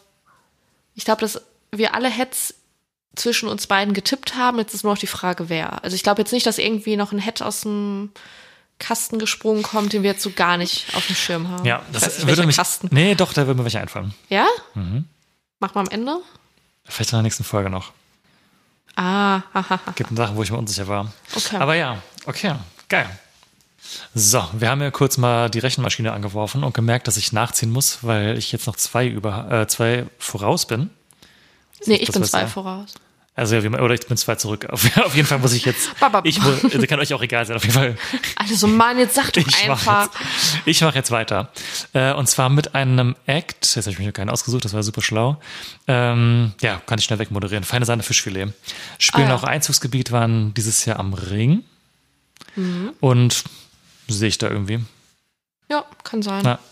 [SPEAKER 1] alle Heads zwischen uns beiden getippt haben. Jetzt ist nur noch die Frage, wer. Also ich glaube jetzt nicht, dass irgendwie noch ein Head aus dem Kasten gesprungen kommt, den wir jetzt so gar nicht auf dem Schirm haben.
[SPEAKER 5] Ja,
[SPEAKER 1] Ich
[SPEAKER 5] das
[SPEAKER 1] weiß nicht,
[SPEAKER 5] würde
[SPEAKER 1] welcher
[SPEAKER 5] mich.
[SPEAKER 1] Kasten.
[SPEAKER 5] Nee, doch, da würde mir welche einfallen.
[SPEAKER 1] Ja? Machen wir am Ende?
[SPEAKER 5] Vielleicht in der nächsten Folge noch.
[SPEAKER 1] Haha.
[SPEAKER 5] Gibt Sachen, wo ich mir unsicher war.
[SPEAKER 1] Okay.
[SPEAKER 5] Aber ja, okay, geil. So, wir haben ja kurz mal die Rechenmaschine angeworfen und gemerkt, dass ich nachziehen muss, weil ich jetzt noch 2 voraus bin.
[SPEAKER 1] Nee, ich
[SPEAKER 5] das,
[SPEAKER 1] bin
[SPEAKER 5] was
[SPEAKER 1] 2
[SPEAKER 5] ja-
[SPEAKER 1] voraus.
[SPEAKER 5] Also, oder ich bin 2 zurück. Auf jeden Fall muss ich jetzt.
[SPEAKER 1] Babab.
[SPEAKER 5] Also kann euch auch egal sein, auf jeden Fall.
[SPEAKER 1] Also Mann, jetzt sag doch
[SPEAKER 5] Ich
[SPEAKER 1] einfach.
[SPEAKER 5] mach jetzt weiter. Und zwar mit einem Act. Jetzt habe ich mir noch keinen ausgesucht, das war super schlau. Ja, kann ich schnell wegmoderieren. Feine Sahne Fischfilet. Spielen
[SPEAKER 1] ja.
[SPEAKER 5] auch Einzugsgebiet, waren dieses Jahr am Ring. Und sehe ich da irgendwie.
[SPEAKER 1] Ja, kann sein.
[SPEAKER 5] Na,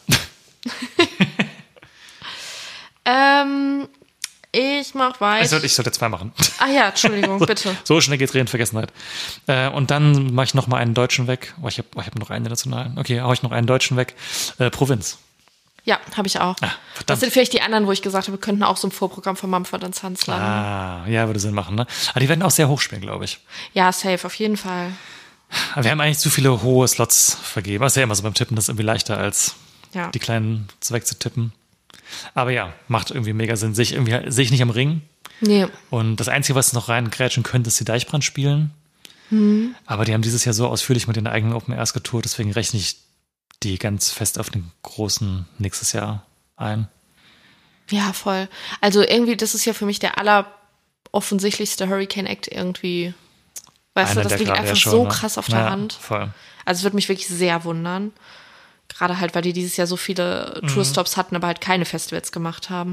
[SPEAKER 1] Ich mach weiter.
[SPEAKER 5] ich sollte 2 machen.
[SPEAKER 1] Ah ja, Entschuldigung, bitte.
[SPEAKER 5] So schnell geht's in Vergessenheit. Und dann mache ich noch mal einen Deutschen weg. Ich hab noch einen internationalen. Okay, hau ich noch einen Deutschen weg. Provinz.
[SPEAKER 1] Ja, habe ich auch.
[SPEAKER 5] verdammt.
[SPEAKER 1] Das sind vielleicht die anderen, wo ich gesagt habe, wir könnten auch so ein Vorprogramm von Mumford & Sons landen.
[SPEAKER 5] Ja, würde Sinn machen, ne? Aber die werden auch sehr hoch spielen, glaube ich.
[SPEAKER 1] Ja, safe, auf jeden Fall.
[SPEAKER 5] Aber wir haben eigentlich zu viele hohe Slots vergeben. Das ist ja immer so beim Tippen, das ist irgendwie leichter als
[SPEAKER 1] Ja.
[SPEAKER 5] die kleinen wegzutippen. Aber ja, macht irgendwie mega Sinn. Sehe ich nicht am Ring.
[SPEAKER 1] Nee.
[SPEAKER 5] Und das Einzige, was noch reingrätschen könnte, ist die Deichbrand spielen. Aber die haben dieses Jahr so ausführlich mit den eigenen Open Airs getourt, deswegen rechne ich die ganz fest auf den großen nächstes Jahr ein.
[SPEAKER 1] Ja, voll. Also irgendwie, das ist ja für mich der alleroffensichtlichste Hurricane-Act irgendwie. Weißt du, das liegt einfach so krass auf der Hand.
[SPEAKER 5] Voll.
[SPEAKER 1] Also es würde mich wirklich sehr wundern. Gerade halt, weil die dieses Jahr so viele Tourstops hatten, aber halt keine Festivals gemacht haben.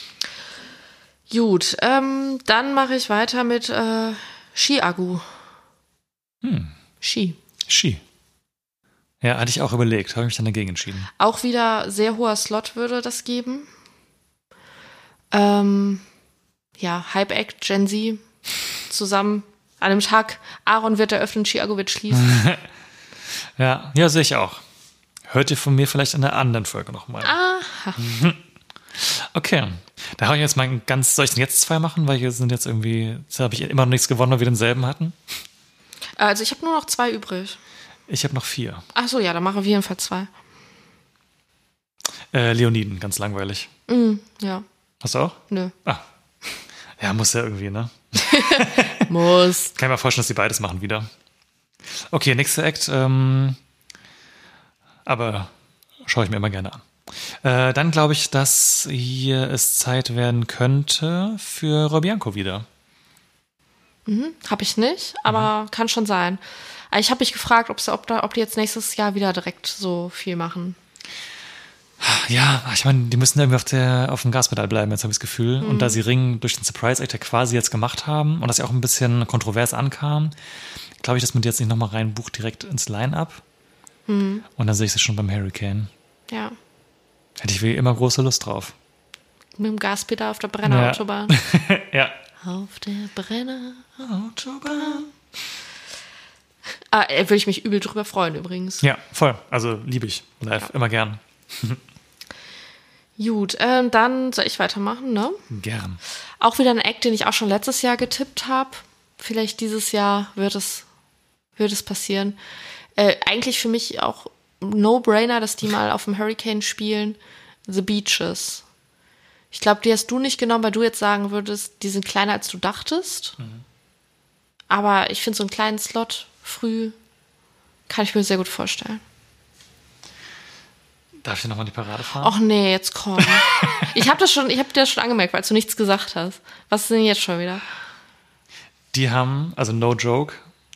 [SPEAKER 1] Gut, dann mache ich weiter mit Ski-Agu. Ski.
[SPEAKER 5] Ja, hatte ich auch überlegt, habe ich mich dann dagegen entschieden.
[SPEAKER 1] Auch wieder sehr hoher Slot würde das geben. Hype-Act, Gen Z zusammen an einem Tag. Aaron wird eröffnen, Ski-Agu wird schließen.
[SPEAKER 5] Ja, sehe ich auch. Hört ihr von mir vielleicht in einer anderen Folge nochmal.
[SPEAKER 1] Aha.
[SPEAKER 5] Okay, da habe ich jetzt mal soll ich denn jetzt 2 machen? Weil hier sind jetzt irgendwie, jetzt habe ich immer noch nichts gewonnen, weil wir denselben hatten.
[SPEAKER 1] Also ich habe nur noch 2 übrig.
[SPEAKER 5] Ich habe noch 4.
[SPEAKER 1] Ach so, ja, dann machen wir auf jeden Fall 2.
[SPEAKER 5] Leoniden, ganz langweilig.
[SPEAKER 1] Ja.
[SPEAKER 5] Hast du auch?
[SPEAKER 1] Nö.
[SPEAKER 5] Ja, muss ja irgendwie, ne?
[SPEAKER 1] Muss.
[SPEAKER 5] Kann ich mir vorstellen, dass die beides machen wieder. Okay, nächster Act. Aber schaue ich mir immer gerne an. Dann glaube ich, dass hier es Zeit werden könnte für Robianco wieder.
[SPEAKER 1] Habe ich nicht, aber kann schon sein. Ich habe mich gefragt, ob die jetzt nächstes Jahr wieder direkt so viel machen.
[SPEAKER 5] Ja, ich meine, die müssen irgendwie auf dem Gaspedal bleiben, jetzt habe ich das Gefühl. Und da sie Ring durch den Surprise Act ja quasi jetzt gemacht haben und das ja auch ein bisschen kontrovers ankam, glaube ich, dass man die jetzt nicht nochmal reinbucht direkt ins Line-Up. Und dann sehe ich sie schon beim Hurricane.
[SPEAKER 1] Ja.
[SPEAKER 5] Hätte ich wie immer große Lust drauf.
[SPEAKER 1] Mit dem Gaspedal auf der Brennerautobahn.
[SPEAKER 5] Ja.
[SPEAKER 1] Auf der Brennerautobahn. Würde ich mich übel drüber freuen übrigens.
[SPEAKER 5] Ja, voll. Also liebe ich live, immer gern.
[SPEAKER 1] Gut, dann soll ich weitermachen, ne?
[SPEAKER 5] Gern.
[SPEAKER 1] Auch wieder ein Act, den ich auch schon letztes Jahr getippt habe. Vielleicht dieses Jahr wird es passieren. Eigentlich für mich auch No-Brainer, dass die mal auf dem Hurricane spielen. The Beaches. Ich glaube, die hast du nicht genommen, weil du jetzt sagen würdest, die sind kleiner, als du dachtest. Aber ich finde so einen kleinen Slot früh kann ich mir sehr gut vorstellen.
[SPEAKER 5] Darf ich nochmal die Parade fahren?
[SPEAKER 1] Och nee, jetzt komm. Ich habe dir das schon angemerkt, weil du nichts gesagt hast. Was ist denn jetzt schon wieder?
[SPEAKER 5] Die haben, also no joke,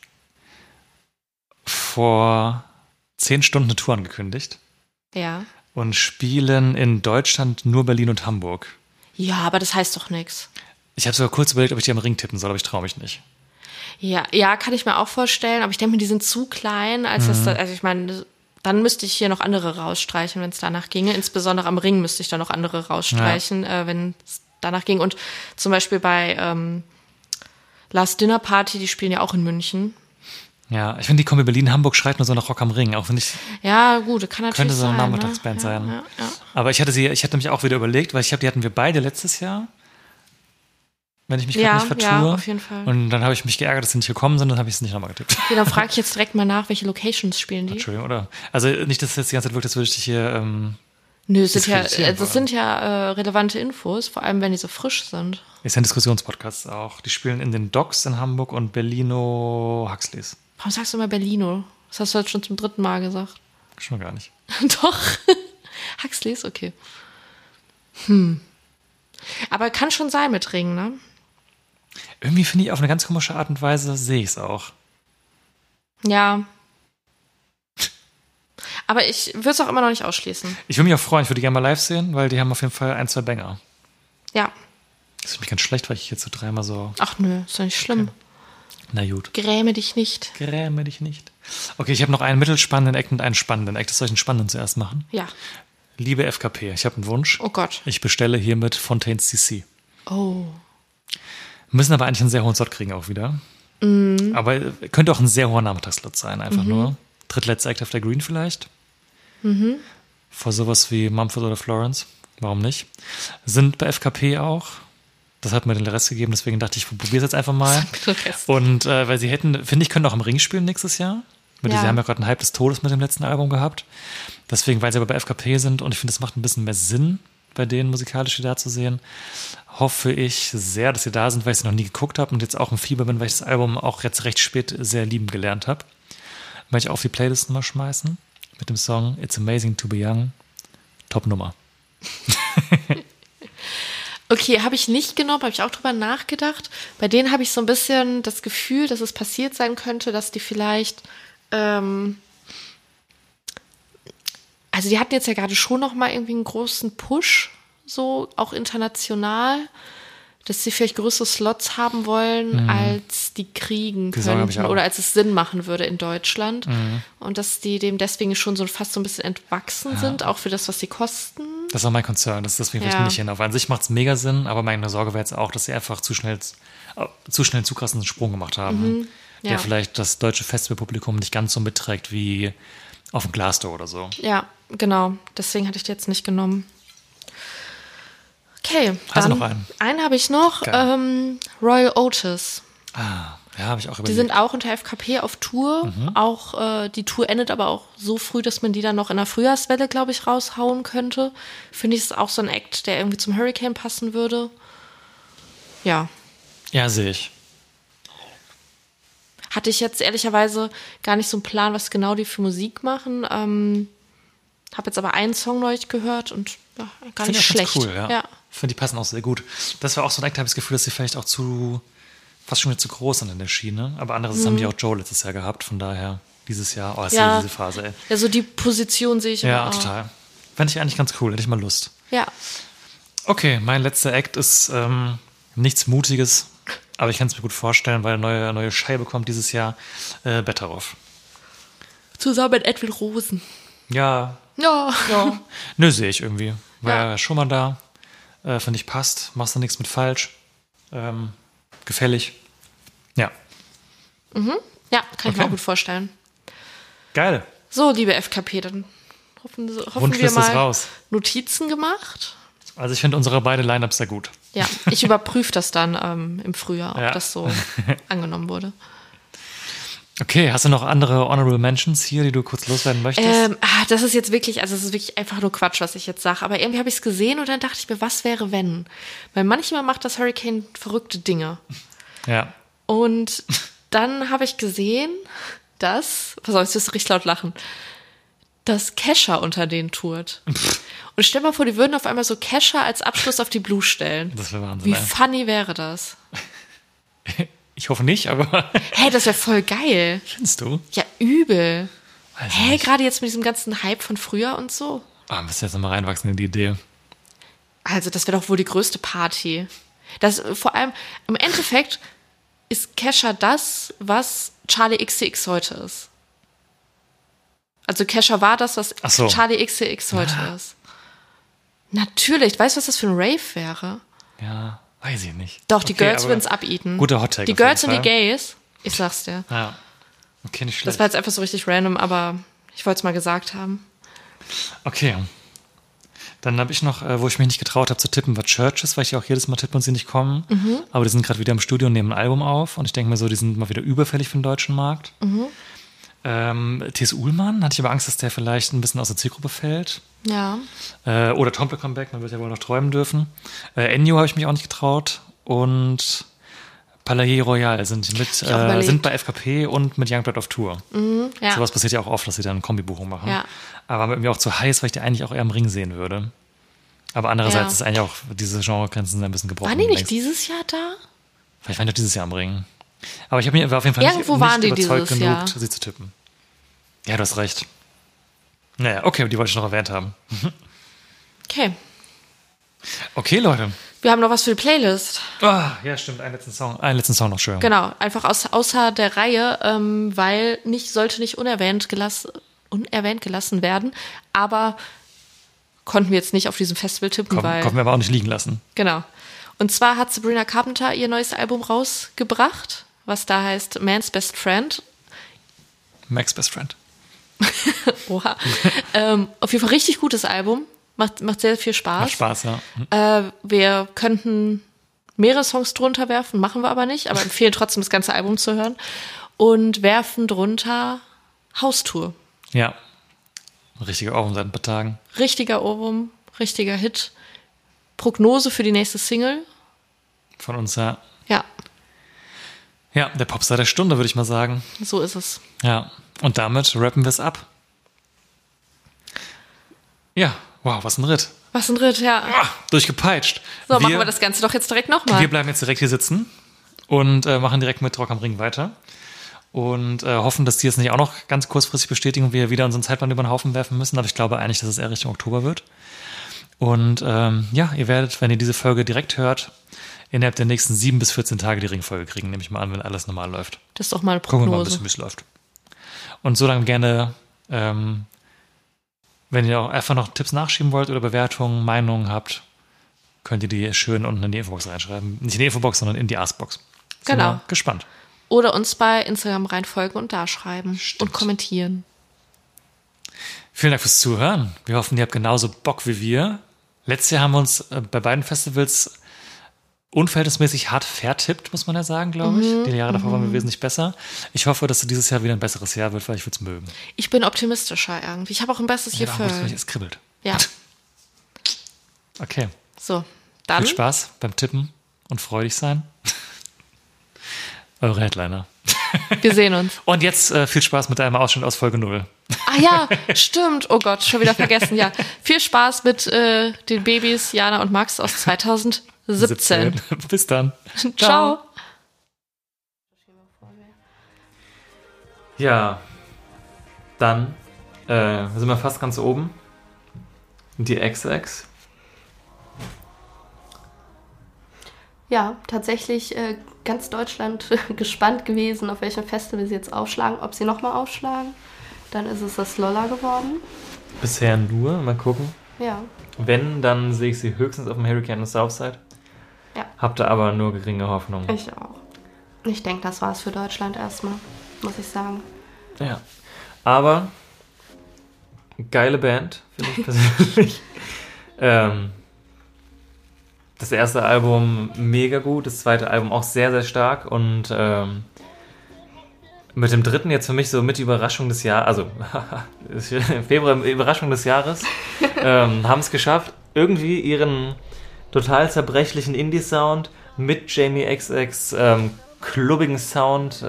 [SPEAKER 5] vor 10 Stunden eine Tour angekündigt.
[SPEAKER 1] Ja.
[SPEAKER 5] Und spielen in Deutschland nur Berlin und Hamburg.
[SPEAKER 1] Ja, aber das heißt doch nichts.
[SPEAKER 5] Ich habe sogar kurz überlegt, ob ich die am Ring tippen soll, aber ich traue mich nicht.
[SPEAKER 1] Ja, kann ich mir auch vorstellen, aber ich denke mir, die sind zu klein, als das, also ich meine, dann müsste ich hier noch andere rausstreichen, wenn es danach ginge. Insbesondere am Ring müsste ich da noch andere rausstreichen, wenn es danach ging. Und zum Beispiel bei Last Dinner Party, die spielen ja auch in München.
[SPEAKER 5] Ja, ich finde, die Kombi Berlin-Hamburg schreit nur so nach Rock am Ring, auch wenn ich.
[SPEAKER 1] Ja, gut, kann natürlich sein.
[SPEAKER 5] Könnte so eine Nachmittagsband sein.
[SPEAKER 1] Ja.
[SPEAKER 5] Aber ich hatte nämlich auch wieder überlegt, weil die hatten wir beide letztes Jahr. Wenn ich mich gerade nicht vertue.
[SPEAKER 1] Ja, auf jeden Fall.
[SPEAKER 5] Und dann habe ich mich geärgert, dass sie nicht gekommen sind, dann habe ich es nicht nochmal getippt.
[SPEAKER 1] Okay, dann frage ich jetzt direkt mal nach, welche Locations spielen die?
[SPEAKER 5] Entschuldigung, oder? Also nicht, dass es jetzt die ganze Zeit wirkt, als würde ich dich hier.
[SPEAKER 1] Nö, das sind ja relevante Infos, vor allem wenn die so frisch sind.
[SPEAKER 5] Ist ja ein Diskussionspodcast auch. Die spielen in den Docks in Hamburg und Berlino Huxleys.
[SPEAKER 1] Warum sagst du immer Berlino? Das hast du jetzt schon zum 3. Mal gesagt.
[SPEAKER 5] Schon gar nicht.
[SPEAKER 1] Doch. Huxleys, okay. Aber kann schon sein mit Ringen, ne?
[SPEAKER 5] Irgendwie finde ich auf eine ganz komische Art und Weise, sehe ich es auch.
[SPEAKER 1] Ja. Aber ich würde es auch immer noch nicht ausschließen.
[SPEAKER 5] Ich würde mich auch freuen, ich würde die gerne mal live sehen, weil die haben auf jeden Fall 1, 2 Banger.
[SPEAKER 1] Ja.
[SPEAKER 5] Das ist mich ganz schlecht, weil ich jetzt so 3-mal so.
[SPEAKER 1] Ach nö, ist doch nicht schlimm.
[SPEAKER 5] Okay. Na gut.
[SPEAKER 1] Gräme dich nicht.
[SPEAKER 5] Gräme dich nicht. Okay, ich habe noch einen mittelspannenden Act und einen spannenden Act. Soll ich einen spannenden zuerst machen?
[SPEAKER 1] Ja.
[SPEAKER 5] Liebe FKP, ich habe einen Wunsch.
[SPEAKER 1] Oh Gott.
[SPEAKER 5] Ich bestelle hiermit Fontaines CC.
[SPEAKER 1] Oh.
[SPEAKER 5] Müssen aber eigentlich einen sehr hohen Slot kriegen auch wieder. Aber könnte auch ein sehr hoher Nachmittagslot sein, einfach nur. Drittletzter Act auf der Green vielleicht. Vor sowas wie Mumford oder Florence. Warum nicht? Sind bei FKP auch. Das hat mir den Rest gegeben, deswegen dachte ich, probiere es jetzt einfach mal. Und weil sie hätten, finde ich, können auch im Ring spielen nächstes Jahr. Sie haben ja gerade einen Hype des Todes mit dem letzten Album gehabt. Deswegen, weil sie aber bei FKP sind und ich finde, das macht ein bisschen mehr Sinn, bei denen musikalisch wieder zu sehen. Hoffe ich sehr, dass sie da sind, weil ich sie noch nie geguckt habe und jetzt auch im Fieber bin, weil ich das Album auch jetzt recht spät sehr lieben gelernt habe. Möchte ich auf die Playlist mal schmeißen mit dem Song It's Amazing to be Young. Top-Nummer.
[SPEAKER 1] Okay, habe ich nicht genommen, habe ich auch drüber nachgedacht. Bei denen habe ich so ein bisschen das Gefühl, dass es passiert sein könnte, dass die vielleicht, also die hatten jetzt ja gerade schon noch mal irgendwie einen großen Push, so auch international, dass sie vielleicht größere Slots haben wollen, als die kriegen könnten oder als es Sinn machen würde in Deutschland. Und dass die dem deswegen schon so fast so ein bisschen entwachsen sind, auch für das, was sie kosten.
[SPEAKER 5] Das war mein Concern, das ist deswegen vielleicht nicht hin. Auf an sich macht es mega Sinn, aber meine Sorge wäre jetzt auch, dass sie einfach zu schnell einen zu krassen Sprung gemacht haben, der vielleicht das deutsche Festivalpublikum nicht ganz so mitträgt wie auf dem Glassdoor oder so.
[SPEAKER 1] Ja, genau. Deswegen hatte ich die jetzt nicht genommen. Okay,
[SPEAKER 5] Hast du
[SPEAKER 1] dann
[SPEAKER 5] noch einen?
[SPEAKER 1] Einen habe ich noch, Royal Otis.
[SPEAKER 5] Ja, habe ich auch überlegt.
[SPEAKER 1] Die sind auch unter FKP auf Tour. Auch die Tour endet aber auch so früh, dass man die dann noch in der Frühjahrswelle, glaube ich, raushauen könnte. Finde ich, ist auch so ein Act, der irgendwie zum Hurricane passen würde. Ja.
[SPEAKER 5] Ja, sehe ich.
[SPEAKER 1] Hatte ich jetzt ehrlicherweise gar nicht so einen Plan, was genau die für Musik machen. Habe jetzt aber einen Song neulich gehört und ja, gar
[SPEAKER 5] Finde
[SPEAKER 1] nicht
[SPEAKER 5] ich ganz
[SPEAKER 1] schlecht.
[SPEAKER 5] cool, ja. Ich finde, die passen auch sehr gut. Das war auch so ein Act, habe ich das Gefühl, dass sie vielleicht auch fast schon wieder zu groß sind in der Schiene. Aber andererseits haben die auch Joe letztes Jahr gehabt. Von daher, dieses Jahr, ist ja diese Phase, ey.
[SPEAKER 1] Ja, so die Position sehe ich
[SPEAKER 5] Ja,
[SPEAKER 1] immer auch.
[SPEAKER 5] total. Fände ich eigentlich ganz cool, hätte ich mal Lust.
[SPEAKER 1] Ja.
[SPEAKER 5] Okay, mein letzter Act ist nichts Mutiges, aber ich kann es mir gut vorstellen, weil eine neue Scheibe kommt dieses Jahr. Betteroff.
[SPEAKER 1] Zusammen mit Edwin Rosen.
[SPEAKER 5] Ja.
[SPEAKER 1] Ja.
[SPEAKER 5] Nö, sehe ich irgendwie. War
[SPEAKER 1] Ja.
[SPEAKER 5] ja schon mal da. Finde ich passt. Machst du nichts mit falsch. Gefällig. Ja.
[SPEAKER 1] Ja, kann ich mir auch gut vorstellen.
[SPEAKER 5] Geil.
[SPEAKER 1] So, liebe FKP, dann hoffen wir
[SPEAKER 5] Wunschliste ist
[SPEAKER 1] mal
[SPEAKER 5] raus.
[SPEAKER 1] Notizen gemacht.
[SPEAKER 5] Also ich finde unsere beide Lineups sehr gut.
[SPEAKER 1] Ja, ich überprüfe das dann im Frühjahr, ob das so angenommen wurde.
[SPEAKER 5] Okay, hast du noch andere Honorable Mentions hier, die du kurz loswerden möchtest?
[SPEAKER 1] Das ist jetzt wirklich, also es ist wirklich einfach nur Quatsch, was ich jetzt sage. Aber irgendwie habe ich es gesehen und dann dachte ich mir, was wäre, wenn? Weil manchmal macht das Hurricane verrückte Dinge.
[SPEAKER 5] Ja.
[SPEAKER 1] Und dann habe ich gesehen, dass, pass auf, jetzt wirst du richtig laut lachen, dass Kesha unter denen tourt. Und stell mal vor, die würden auf einmal so Kesha als Abschluss auf die Blue stellen.
[SPEAKER 5] Das wäre Wahnsinn.
[SPEAKER 1] Wie funny wäre das?
[SPEAKER 5] Ich hoffe nicht, aber
[SPEAKER 1] Hä, das wäre voll geil.
[SPEAKER 5] findest du?
[SPEAKER 1] Ja, übel.
[SPEAKER 5] Weiß
[SPEAKER 1] Hä,
[SPEAKER 5] nicht.
[SPEAKER 1] gerade jetzt mit diesem ganzen Hype von früher und so.
[SPEAKER 5] Müssen jetzt nochmal reinwachsen in die Idee.
[SPEAKER 1] Also, das wäre doch wohl die größte Party. Das vor allem, im Endeffekt ist Kesha das, was Charlie XCX heute ist. Also Kesha war das, was
[SPEAKER 5] Ach so.
[SPEAKER 1] Charlie XCX heute ist. Natürlich. Weißt du, was das für ein Rave wäre?
[SPEAKER 5] Ja, weiß ich nicht.
[SPEAKER 1] Doch, die
[SPEAKER 5] Okay,
[SPEAKER 1] Girls
[SPEAKER 5] aber
[SPEAKER 1] würden es abeaten.
[SPEAKER 5] Guter Hottag.
[SPEAKER 1] Die
[SPEAKER 5] auf jeden
[SPEAKER 1] Girls und die
[SPEAKER 5] Fall.
[SPEAKER 1] Gays, ich sag's dir.
[SPEAKER 5] Ja. Okay, nicht
[SPEAKER 1] Das
[SPEAKER 5] schlecht.
[SPEAKER 1] war jetzt einfach so richtig random, aber ich wollte es mal gesagt haben.
[SPEAKER 5] Okay. Dann habe ich noch, wo ich mich nicht getraut habe zu tippen, war Churches, weil ich ja auch jedes Mal tippe und sie nicht kommen. Aber die sind gerade wieder im Studio und nehmen ein Album auf. Und ich denke mir so, die sind mal wieder überfällig für den deutschen Markt. T.S. Uhlmann, hatte ich aber Angst, dass der vielleicht ein bisschen aus der Zielgruppe fällt.
[SPEAKER 1] Ja.
[SPEAKER 5] Oder Tompe Comeback, man wird ja wohl noch träumen dürfen. Ennio habe ich mich auch nicht getraut. Und Palais Royal sind sind bei FKP und mit Youngblood auf Tour.
[SPEAKER 1] Ja.
[SPEAKER 5] Sowas passiert ja auch oft, dass sie dann eine Kombibuchung machen.
[SPEAKER 1] Ja.
[SPEAKER 5] Aber mir auch zu heiß, weil ich die eigentlich auch eher im Ring sehen würde. Aber andererseits
[SPEAKER 1] Ja.
[SPEAKER 5] ist eigentlich auch diese Genregrenzen ein bisschen gebrochen.
[SPEAKER 1] Waren die nicht
[SPEAKER 5] längst.
[SPEAKER 1] dieses Jahr da?
[SPEAKER 5] Vielleicht waren die auch dieses Jahr am Ring. Aber ich habe mir auf jeden Fall
[SPEAKER 1] Irgendwo
[SPEAKER 5] nicht
[SPEAKER 1] waren die
[SPEAKER 5] überzeugt
[SPEAKER 1] dieses
[SPEAKER 5] genug,
[SPEAKER 1] Jahr.
[SPEAKER 5] sie zu tippen. Ja, du hast recht. Naja, okay, die wollte ich noch erwähnt haben.
[SPEAKER 1] Okay.
[SPEAKER 5] Okay, Leute.
[SPEAKER 1] Wir haben noch was für die Playlist.
[SPEAKER 5] Ja, stimmt, einen letzten Song noch schön.
[SPEAKER 1] Genau, einfach außer der Reihe, weil sollte nicht unerwähnt gelassen werden. Aber konnten wir jetzt nicht auf diesem Festival tippen, weil...
[SPEAKER 5] Konnten wir aber auch nicht liegen lassen.
[SPEAKER 1] Genau. Und zwar hat Sabrina Carpenter ihr neues Album rausgebracht, was da heißt Man's Best Friend.
[SPEAKER 5] Max Best Friend.
[SPEAKER 1] Oha. Auf jeden Fall richtig gutes Album. Macht sehr viel Spaß.
[SPEAKER 5] Macht Spaß, ja.
[SPEAKER 1] Wir könnten mehrere Songs drunter werfen, machen wir aber nicht, aber empfehlen trotzdem das ganze Album zu hören. Und werfen drunter Haustour.
[SPEAKER 5] Ja. Ein richtiger Ohrwurm seit ein paar Tagen.
[SPEAKER 1] Richtiger Ohrwurm, richtiger Hit. Prognose für die nächste Single.
[SPEAKER 5] Von uns, ja.
[SPEAKER 1] Ja,
[SPEAKER 5] Ja, der Popstar der Stunde, würde ich mal sagen.
[SPEAKER 1] so ist es.
[SPEAKER 5] Ja, und damit rappen wir es ab. Ja, wow, was ein Ritt.
[SPEAKER 1] Was ein Ritt, ja.
[SPEAKER 5] Durchgepeitscht.
[SPEAKER 1] So, machen wir das Ganze doch jetzt direkt nochmal.
[SPEAKER 5] Wir bleiben jetzt direkt hier sitzen und machen direkt mit Rock am Ring weiter. Und hoffen, dass die jetzt nicht auch noch ganz kurzfristig bestätigen und wir wieder unseren Zeitplan über den Haufen werfen müssen. Aber ich glaube eigentlich, dass es eher Richtung Oktober wird. Und ja, ihr werdet, wenn ihr diese Folge direkt hört, innerhalb der nächsten 7 bis 14 Tage die Ringfolge kriegen, nehme ich mal an, wenn alles normal läuft.
[SPEAKER 1] Das ist doch mal eine
[SPEAKER 5] Gucken wir mal ein
[SPEAKER 1] Prognose.
[SPEAKER 5] bisschen, wie es läuft. Und so lange gerne, wenn ihr auch einfach noch Tipps nachschieben wollt oder Bewertungen, Meinungen habt, könnt ihr die schön unten in die Infobox reinschreiben. Nicht in die Infobox, sondern in die Askbox. Sind
[SPEAKER 1] Genau.
[SPEAKER 5] wir gespannt.
[SPEAKER 1] Oder uns bei Instagram reinfolgen und da schreiben und kommentieren.
[SPEAKER 5] Vielen Dank fürs Zuhören. Wir hoffen, ihr habt genauso Bock wie wir. Letztes Jahr haben wir uns bei beiden Festivals unverhältnismäßig hart vertippt, muss man ja sagen, glaube ich. Die Jahre davor waren wir wesentlich besser. Ich hoffe, dass dieses Jahr wieder ein besseres Jahr wird, weil ich würde es mögen.
[SPEAKER 1] Ich bin optimistischer irgendwie. Ich habe auch ein bestes Gefühl.
[SPEAKER 5] Es kribbelt.
[SPEAKER 1] Ja,
[SPEAKER 5] Okay.
[SPEAKER 1] so. Dann
[SPEAKER 5] Viel Spaß beim Tippen und freudig sein. Eure Headliner.
[SPEAKER 1] wir sehen uns.
[SPEAKER 5] Und jetzt viel Spaß mit einem Ausschnitt aus Folge 0.
[SPEAKER 1] Ah ja, stimmt. Oh Gott, schon wieder vergessen. Ja, viel Spaß mit den Babys Jana und Max aus 2017.
[SPEAKER 5] Bis dann.
[SPEAKER 1] Ciao.
[SPEAKER 5] Ja, dann sind wir fast ganz oben. Die XX.
[SPEAKER 1] Ja, tatsächlich ganz Deutschland gespannt gewesen, auf welchem Festival sie jetzt aufschlagen. Ob sie nochmal aufschlagen. Dann ist es das Lolla geworden.
[SPEAKER 5] Bisher nur, mal gucken.
[SPEAKER 1] Ja.
[SPEAKER 5] Wenn, dann sehe ich sie höchstens auf dem Hurricane und Southside.
[SPEAKER 1] Ja.
[SPEAKER 5] Habt ihr aber nur geringe Hoffnung.
[SPEAKER 1] Ich auch. Ich denke, das war's für Deutschland erstmal, muss ich sagen.
[SPEAKER 5] Ja. Aber geile Band, finde ich persönlich. Das erste Album mega gut, das zweite Album auch sehr, sehr stark und mit dem dritten jetzt für mich so mit die Überraschung des Jahres, also Februar Überraschung des Jahres, haben es geschafft, irgendwie ihren total zerbrechlichen Indie-Sound mit Jamie XX klubbigen Sound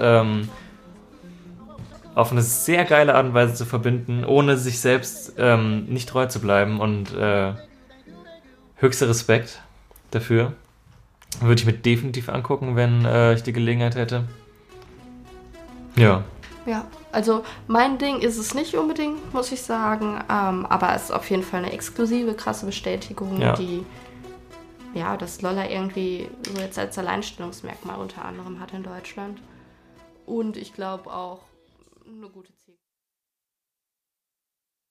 [SPEAKER 5] auf eine sehr geile Art und Weise zu verbinden, ohne sich selbst nicht treu zu bleiben und höchster Respekt dafür. Würde ich mir definitiv angucken, wenn ich die Gelegenheit hätte. Ja.
[SPEAKER 1] Ja, also mein Ding ist es nicht unbedingt, muss ich sagen, aber es ist auf jeden Fall eine exklusive, krasse Bestätigung,
[SPEAKER 5] Ja.
[SPEAKER 1] die ja das Lolla irgendwie so jetzt als Alleinstellungsmerkmal unter anderem hat in Deutschland. Und ich glaube auch eine gute Ziel.